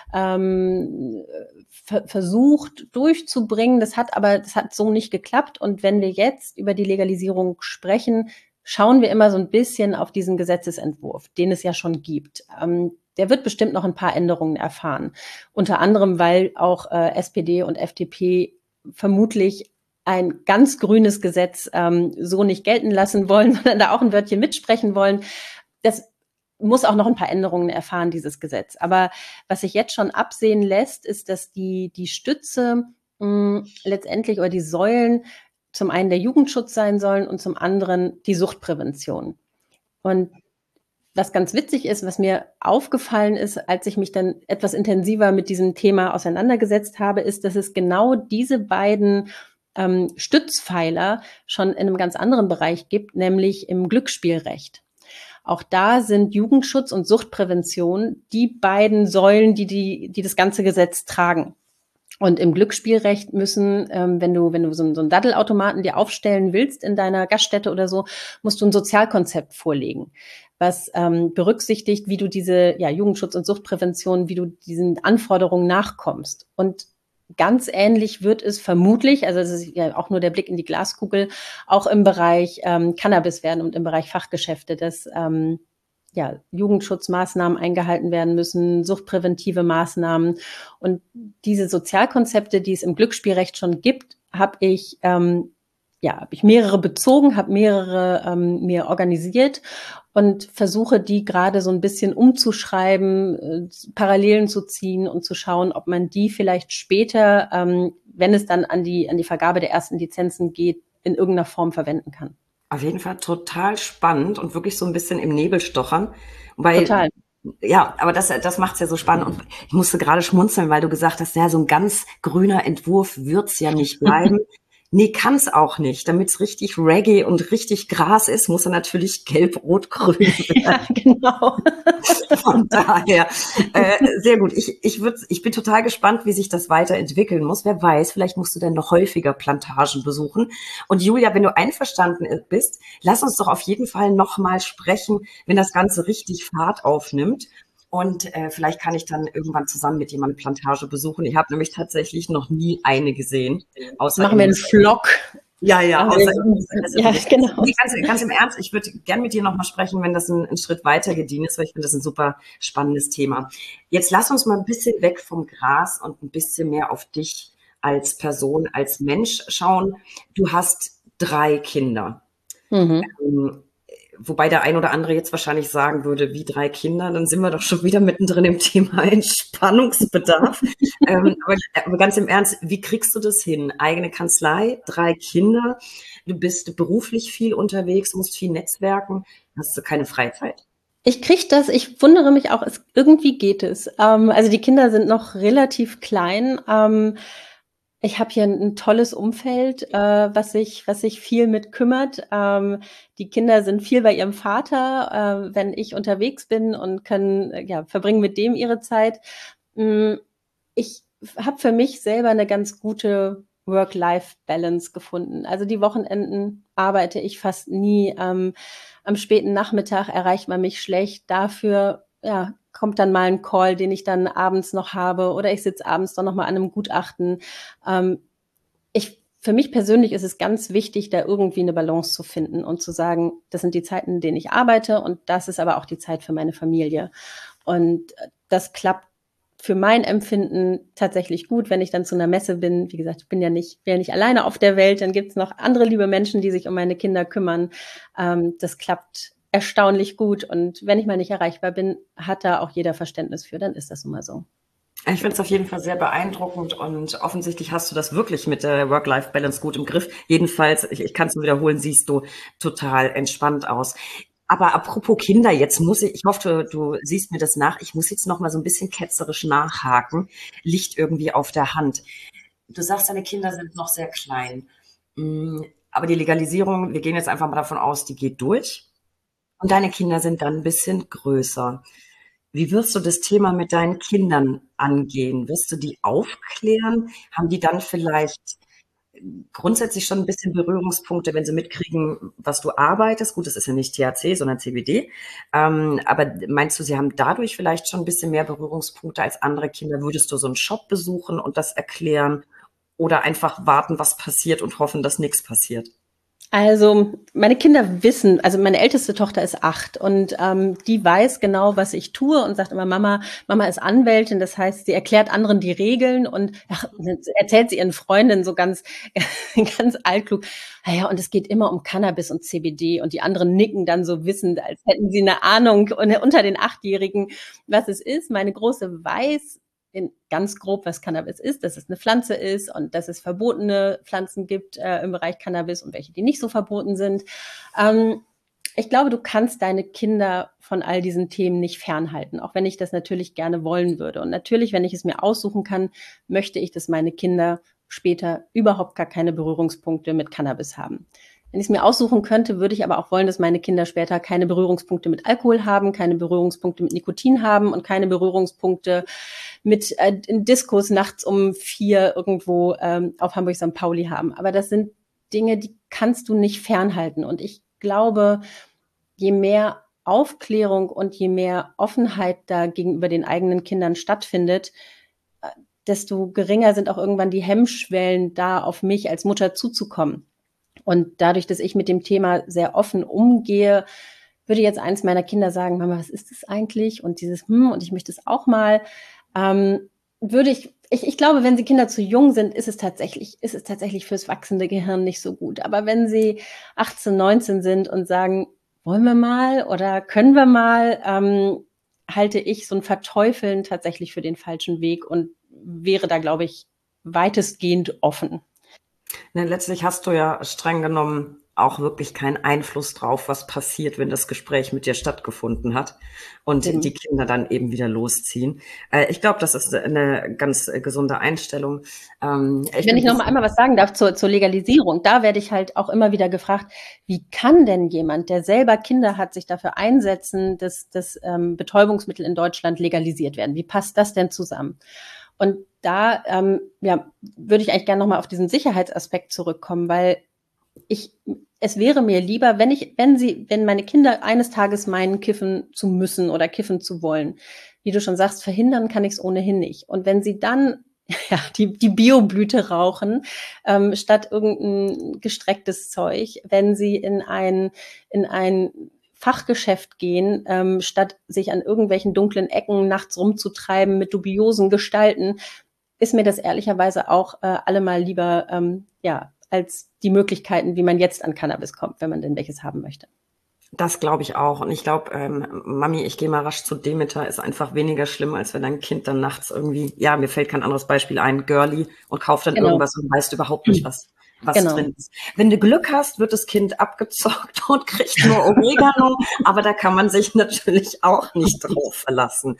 versucht durchzubringen. Das hat so nicht geklappt. Und wenn wir jetzt über die Legalisierung sprechen, schauen wir immer so ein bisschen auf diesen Gesetzesentwurf, den es ja schon gibt. Der wird bestimmt noch ein paar Änderungen erfahren. Unter anderem, weil auch SPD und FDP vermutlich ein ganz grünes Gesetz so nicht gelten lassen wollen, sondern da auch ein Wörtchen mitsprechen wollen. Das muss auch noch ein paar Änderungen erfahren, dieses Gesetz. Aber was sich jetzt schon absehen lässt, ist, dass die Stütze letztendlich oder die Säulen zum einen der Jugendschutz sein sollen und zum anderen die Suchtprävention. Und was ganz witzig ist, was mir aufgefallen ist, als ich mich dann etwas intensiver mit diesem Thema auseinandergesetzt habe, ist, dass es genau diese beiden Stützpfeiler schon in einem ganz anderen Bereich gibt, nämlich im Glücksspielrecht. Auch da sind Jugendschutz und Suchtprävention die beiden Säulen, die das ganze Gesetz tragen. Und im Glücksspielrecht müssen, wenn du so einen Daddelautomaten dir aufstellen willst in deiner Gaststätte oder so, musst du ein Sozialkonzept vorlegen, was berücksichtigt, wie du diese Jugendschutz- und Suchtprävention, wie du diesen Anforderungen nachkommst. Und ganz ähnlich wird es vermutlich, also es ist ja auch nur der Blick in die Glaskugel, auch im Bereich Cannabis werden und im Bereich Fachgeschäfte, dass Jugendschutzmaßnahmen eingehalten werden müssen, suchtpräventive Maßnahmen. Und diese Sozialkonzepte, die es im Glücksspielrecht schon gibt, habe ich mehrere bezogen, habe mehrere mir organisiert und versuche, die gerade so ein bisschen umzuschreiben, Parallelen zu ziehen und zu schauen, ob man die vielleicht später, wenn es dann an die Vergabe der ersten Lizenzen geht, in irgendeiner Form verwenden kann. Auf jeden Fall total spannend und wirklich so ein bisschen im Nebel stochern. Weil, Total. ja, aber das macht's ja so spannend. Und ich musste gerade schmunzeln, weil du gesagt hast, ja, so ein ganz grüner Entwurf wird's ja nicht bleiben. Nee, kann's auch nicht. Damit's richtig Reggae und richtig Gras ist, muss er natürlich gelb-rot-grün werden. Ja, genau. Von daher, sehr gut. Ich bin total gespannt, wie sich das weiterentwickeln muss. Wer weiß, vielleicht musst du dann noch häufiger Plantagen besuchen. Und Julia, wenn du einverstanden bist, lass uns doch auf jeden Fall nochmal sprechen, wenn das Ganze richtig Fahrt aufnimmt. Und vielleicht kann ich dann irgendwann zusammen mit jemandem Plantage besuchen. Ich habe nämlich tatsächlich noch nie eine gesehen. Außer Machen wir einen Vlog. Ja, außer ja, genau. Nee, ganz im Ernst, ich würde gern mit dir nochmal sprechen, wenn das ein Schritt weiter gediehen ist, weil ich finde das ein super spannendes Thema. Jetzt lass uns mal ein bisschen weg vom Gras und ein bisschen mehr auf dich als Person, als Mensch schauen. Du hast 3 Kinder. Wobei der ein oder andere jetzt wahrscheinlich sagen würde, wie 3 Kinder, dann sind wir doch schon wieder mittendrin im Thema Entspannungsbedarf. Aber ganz im Ernst, wie kriegst du das hin? Eigene Kanzlei, 3 Kinder, du bist beruflich viel unterwegs, musst viel netzwerken, hast du keine Freizeit? Ich kriege das, ich wundere mich auch, irgendwie geht es. Also die Kinder sind noch relativ klein. Ich habe hier ein tolles Umfeld, was sich viel mit kümmert. Die Kinder sind viel bei ihrem Vater, wenn ich unterwegs bin und verbringen mit dem ihre Zeit. Ich habe für mich selber eine ganz gute Work-Life-Balance gefunden. Also die Wochenenden arbeite ich fast nie. Am späten Nachmittag erreicht man mich schlecht. Dafür kommt dann mal ein Call, den ich dann abends noch habe, oder ich sitze abends dann noch mal an einem Gutachten. Für mich persönlich ist es ganz wichtig, da irgendwie eine Balance zu finden und zu sagen, das sind die Zeiten, in denen ich arbeite und das ist aber auch die Zeit für meine Familie. Und das klappt für mein Empfinden tatsächlich gut, wenn ich dann zu einer Messe bin. Wie gesagt, ich bin ja nicht alleine auf der Welt, dann gibt es noch andere liebe Menschen, die sich um meine Kinder kümmern. Das klappt erstaunlich gut und wenn ich mal nicht erreichbar bin, hat da auch jeder Verständnis für, dann ist das nun mal so. Ich finde es auf jeden Fall sehr beeindruckend und offensichtlich hast du das wirklich mit der Work-Life-Balance gut im Griff. Jedenfalls, ich kann es nur wiederholen, siehst du total entspannt aus. Aber apropos Kinder, jetzt ich hoffe, du siehst mir das nach, ich muss jetzt noch mal so ein bisschen ketzerisch nachhaken, liegt irgendwie auf der Hand. Du sagst, deine Kinder sind noch sehr klein, aber die Legalisierung, wir gehen jetzt einfach mal davon aus, die geht durch und deine Kinder sind dann ein bisschen größer. Wie wirst du das Thema mit deinen Kindern angehen? Wirst du die aufklären? Haben die dann vielleicht grundsätzlich schon ein bisschen Berührungspunkte, wenn sie mitkriegen, was du arbeitest? Gut, das ist ja nicht THC, sondern CBD. Aber meinst du, sie haben dadurch vielleicht schon ein bisschen mehr Berührungspunkte als andere Kinder? Würdest du so einen Shop besuchen und das erklären oder einfach warten, was passiert und hoffen, dass nichts passiert? Also meine Kinder wissen, also meine älteste Tochter ist 8 und die weiß genau, was ich tue und sagt immer, Mama ist Anwältin, das heißt, sie erklärt anderen die Regeln und erzählt sie ihren Freundinnen so ganz, ganz altklug. Naja, und es geht immer um Cannabis und CBD und die anderen nicken dann so wissend, als hätten sie eine Ahnung unter den 8-Jährigen, was es ist. Meine Große weiß in ganz grob, was Cannabis ist, dass es eine Pflanze ist und dass es verbotene Pflanzen gibt im Bereich Cannabis und welche, die nicht so verboten sind. Ich glaube, du kannst deine Kinder von all diesen Themen nicht fernhalten, auch wenn ich das natürlich gerne wollen würde. Und natürlich, wenn ich es mir aussuchen kann, möchte ich, dass meine Kinder später überhaupt gar keine Berührungspunkte mit Cannabis haben. Wenn ich es mir aussuchen könnte, würde ich aber auch wollen, dass meine Kinder später keine Berührungspunkte mit Alkohol haben, keine Berührungspunkte mit Nikotin haben und keine Berührungspunkte mit Diskos nachts um 4 irgendwo auf Hamburg St. Pauli haben. Aber das sind Dinge, die kannst du nicht fernhalten. Und ich glaube, je mehr Aufklärung und je mehr Offenheit da gegenüber den eigenen Kindern stattfindet, desto geringer sind auch irgendwann die Hemmschwellen, da auf mich als Mutter zuzukommen. Und dadurch, dass ich mit dem Thema sehr offen umgehe, würde jetzt eins meiner Kinder sagen, Mama, was ist das eigentlich? Und dieses, und ich möchte es auch mal, ich glaube, wenn die Kinder zu jung sind, ist es tatsächlich fürs wachsende Gehirn nicht so gut. Aber wenn sie 18, 19 sind und sagen, wollen wir mal oder können wir mal, halte ich so ein Verteufeln tatsächlich für den falschen Weg und wäre da, glaube ich, weitestgehend offen. Ne, letztlich hast du ja streng genommen auch wirklich keinen Einfluss drauf, was passiert, wenn das Gespräch mit dir stattgefunden hat und die Kinder dann eben wieder losziehen. Ich glaube, das ist eine ganz gesunde Einstellung. Wenn ich noch mal einmal was sagen darf zur Legalisierung, da werde ich halt auch immer wieder gefragt, wie kann denn jemand, der selber Kinder hat, sich dafür einsetzen, dass Betäubungsmittel in Deutschland legalisiert werden? Wie passt das denn zusammen? Und da würde ich eigentlich gerne nochmal auf diesen Sicherheitsaspekt zurückkommen, weil es wäre mir lieber, wenn meine Kinder eines Tages meinen, kiffen zu müssen oder kiffen zu wollen, wie du schon sagst, verhindern kann ich es ohnehin nicht. Und wenn sie dann die Bioblüte rauchen, statt irgendein gestrecktes Zeug, wenn sie in ein Fachgeschäft gehen, statt sich an irgendwelchen dunklen Ecken nachts rumzutreiben mit dubiosen Gestalten, ist mir das ehrlicherweise auch allemal lieber, als die Möglichkeiten, wie man jetzt an Cannabis kommt, wenn man denn welches haben möchte. Das glaube ich auch. Und ich glaube, Mami, ich gehe mal rasch zu Demeter, ist einfach weniger schlimm, als wenn dein Kind dann nachts irgendwie, mir fällt kein anderes Beispiel ein, Girlie und kauft dann irgendwas und weißt überhaupt nicht, was drin ist. Wenn du Glück hast, wird das Kind abgezockt und kriegt nur Oregano, aber da kann man sich natürlich auch nicht drauf verlassen.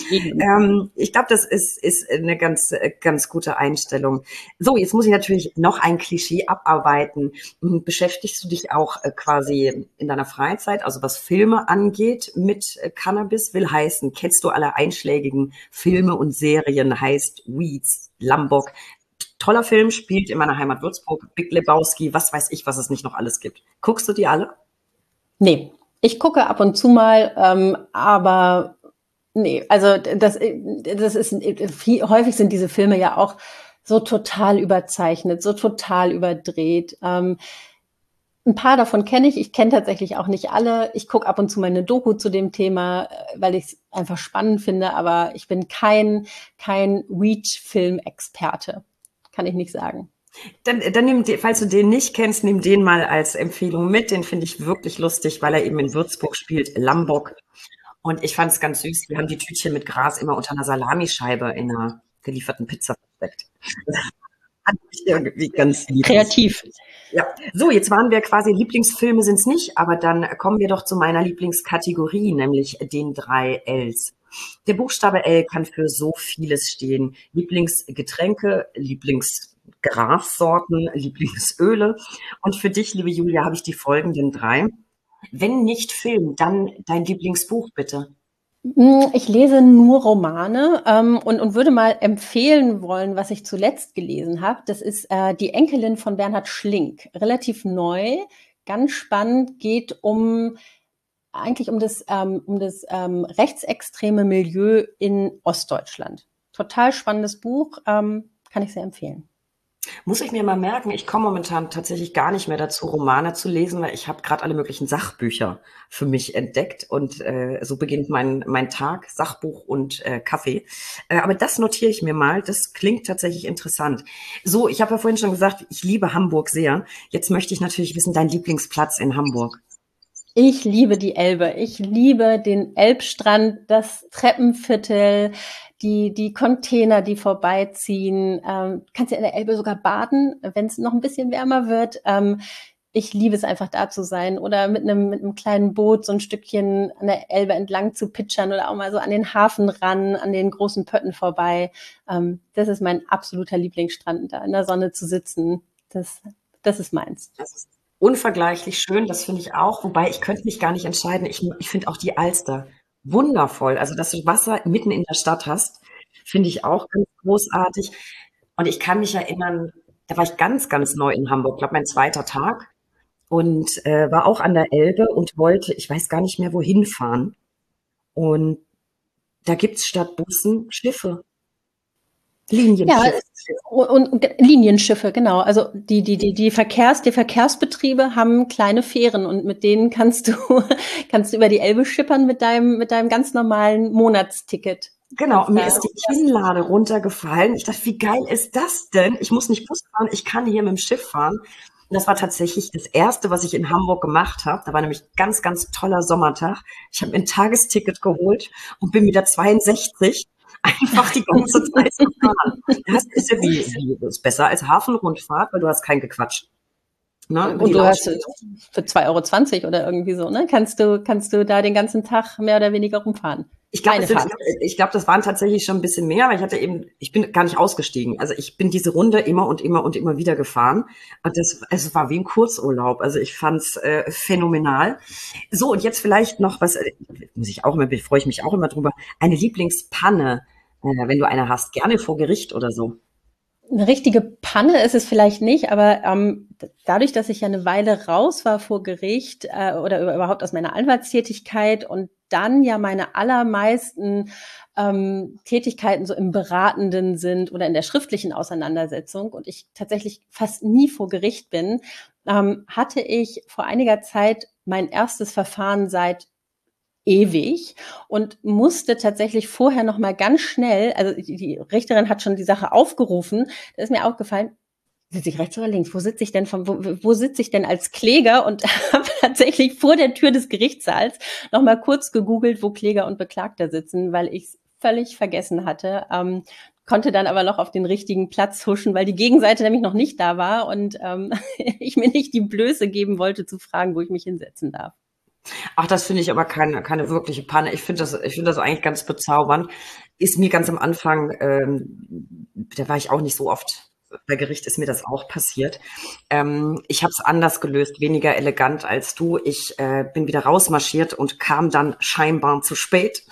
Ich glaube, das ist eine ganz, ganz gute Einstellung. So, jetzt muss ich natürlich noch ein Klischee abarbeiten. Beschäftigst du dich auch quasi in deiner Freizeit, also was Filme angeht, mit Cannabis? Will heißen, kennst du alle einschlägigen Filme und Serien, heißt Weeds, Lambok? Toller Film, spielt in meiner Heimat Würzburg, Big Lebowski, was weiß ich, was es nicht noch alles gibt. Guckst du die alle? Nee, ich gucke ab und zu mal, aber nee, also das ist häufig sind diese Filme ja auch so total überzeichnet, so total überdreht. Ein paar davon kenne ich. Ich kenne tatsächlich auch nicht alle. Ich gucke ab und zu mal eine Doku zu dem Thema, weil ich es einfach spannend finde, aber ich bin kein Weed-Film-Experte. Kann ich nicht sagen. Dann nimm, falls du den nicht kennst, nimm den mal als Empfehlung mit. Den finde ich wirklich lustig, weil er eben in Würzburg spielt, Lambok. Und ich fand es ganz süß. Wir haben die Tütchen mit Gras immer unter einer Salamischeibe in einer gelieferten Pizza versteckt. Fand ich irgendwie ganz lieb. Kreativ. Ja, so, jetzt waren wir quasi, Lieblingsfilme sind es nicht, aber dann kommen wir doch zu meiner Lieblingskategorie, nämlich den 3 Ls. Der Buchstabe L kann für so vieles stehen. Lieblingsgetränke, Lieblingsgrassorten, Lieblingsöle. Und für dich, liebe Julia, habe ich die folgenden 3. Wenn nicht Film, dann dein Lieblingsbuch, bitte. Ich lese nur Romane und würde mal empfehlen wollen, was ich zuletzt gelesen habe. Das ist Die Enkelin von Bernhard Schlink. Relativ neu, ganz spannend, geht eigentlich um das rechtsextreme Milieu in Ostdeutschland. Total spannendes Buch, kann ich sehr empfehlen. Muss ich mir mal merken, ich komme momentan tatsächlich gar nicht mehr dazu, Romane zu lesen, weil ich habe gerade alle möglichen Sachbücher für mich entdeckt und so beginnt mein Tag, Sachbuch und Kaffee. Aber das notiere ich mir mal, das klingt tatsächlich interessant. So, ich habe ja vorhin schon gesagt, ich liebe Hamburg sehr. Jetzt möchte ich natürlich wissen, dein Lieblingsplatz in Hamburg. Ich liebe die Elbe. Ich liebe den Elbstrand, das Treppenviertel, die Container, die vorbeiziehen. Kannst ja in der Elbe sogar baden, wenn es noch ein bisschen wärmer wird. Ich liebe es einfach, da zu sein oder mit einem kleinen Boot so ein Stückchen an der Elbe entlang zu pitchern oder auch mal so an den Hafen ran, an den großen Pötten vorbei. Das ist mein absoluter Lieblingsstrand, da in der Sonne zu sitzen. Das ist meins. Das ist unvergleichlich schön, das finde ich auch. Wobei, ich könnte mich gar nicht entscheiden. Ich finde auch die Alster wundervoll. Also, dass du Wasser mitten in der Stadt hast, finde ich auch ganz großartig. Und ich kann mich erinnern, da war ich ganz, ganz neu in Hamburg, glaube mein zweiter Tag und war auch an der Elbe und wollte, ich weiß gar nicht mehr, wohin fahren. Und da gibt's statt Bussen Schiffe, Ja, Linienschiffe. und Linienschiffe, genau. Also die Verkehrsbetriebe haben kleine Fähren und mit denen kannst du kannst du über die Elbe schippern mit deinem ganz normalen Monatsticket. Genau, Kannst mir da ist die Kinnlade runtergefallen. Ich dachte, wie geil ist das denn? Ich muss nicht Bus fahren, ich kann hier mit dem Schiff fahren. Und das war tatsächlich das Erste, was ich in Hamburg gemacht habe. Da war nämlich ganz, ganz toller Sommertag. Ich habe mir ein Tagesticket geholt und bin mit der 62 einfach die ganze Zeit gefahren. Das ist ja das ist besser als Hafenrundfahrt, weil du hast kein Gequatsch. Ne, über die und du hast Lautstärke. für 2,20 € oder irgendwie so, ne? Kannst du da den ganzen Tag mehr oder weniger rumfahren. Ich glaube, Eine Fahrt. das waren tatsächlich schon ein bisschen mehr, weil ich bin gar nicht ausgestiegen. Also ich bin diese Runde immer und immer und immer wieder gefahren. Und es war wie ein Kurzurlaub. Also ich fand's phänomenal. So, und jetzt vielleicht noch was, freue ich mich auch immer drüber. Eine Lieblingspanne, wenn du eine hast, gerne vor Gericht oder so. Eine richtige Panne ist es vielleicht nicht, aber dadurch, dass ich ja eine Weile raus war vor Gericht oder überhaupt aus meiner Anwaltstätigkeit und dann ja meine allermeisten Tätigkeiten so im Beratenden sind oder in der schriftlichen Auseinandersetzung und ich tatsächlich fast nie vor Gericht bin, hatte ich vor einiger Zeit mein erstes Verfahren seit ewig und musste tatsächlich vorher noch mal ganz schnell, also die Richterin hat schon die Sache aufgerufen, da ist mir aufgefallen, sitze ich rechts oder links? Wo sitze ich denn als Kläger? Und habe tatsächlich vor der Tür des Gerichtssaals noch mal kurz gegoogelt, wo Kläger und Beklagter sitzen, weil ich es völlig vergessen hatte. Konnte dann aber noch auf den richtigen Platz huschen, weil die Gegenseite nämlich noch nicht da war und ich mir nicht die Blöße geben wollte, zu fragen, wo ich mich hinsetzen darf. Ach, das finde ich aber keine wirkliche Panne. Ich finde das eigentlich ganz bezaubernd. Ist mir ganz am Anfang, da war ich auch nicht so oft bei Gericht, ist mir das auch passiert. Ich habe es anders gelöst, weniger elegant als du. Ich bin wieder rausmarschiert und kam dann scheinbar zu spät.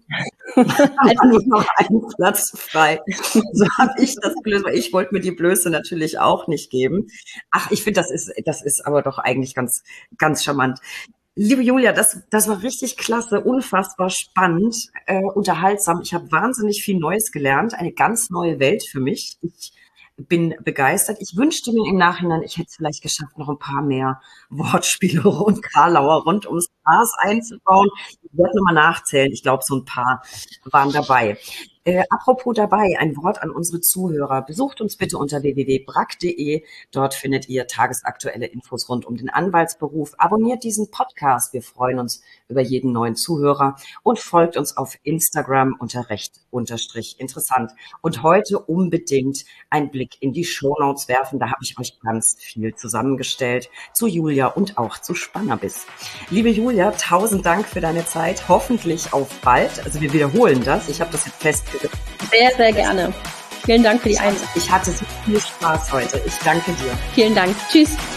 War nur noch einen Platz frei. So habe ich das gelöst, weil ich wollte mir die Blöße natürlich auch nicht geben. Ach, ich finde, das ist aber doch eigentlich ganz, ganz charmant. Liebe Julia, das war richtig klasse, unfassbar spannend, unterhaltsam. Ich habe wahnsinnig viel Neues gelernt, eine ganz neue Welt für mich. Ich bin begeistert. Ich wünschte mir im Nachhinein, ich hätte es vielleicht geschafft, noch ein paar mehr Wortspiele und Karlauer rund ums Gras einzubauen. Ich werde nochmal nachzählen. Ich glaube, so ein paar waren dabei. Apropos dabei, ein Wort an unsere Zuhörer. Besucht uns bitte unter www.brack.de. Dort findet ihr tagesaktuelle Infos rund um den Anwaltsberuf. Abonniert diesen Podcast. Wir freuen uns über jeden neuen Zuhörer und folgt uns auf Instagram unter recht_interessant. Und heute unbedingt einen Blick in die Shownotes werfen. Da habe ich euch ganz viel zusammengestellt zu Julia und auch zu Spannerbiss. Liebe Julia, 1000 Dank für deine Zeit. Hoffentlich auf bald. Also wir wiederholen das. Ich habe das jetzt festgelegt. Sehr, sehr gerne. Vielen Dank für die Einladung. Ich hatte so viel Spaß heute. Ich danke dir. Vielen Dank. Tschüss.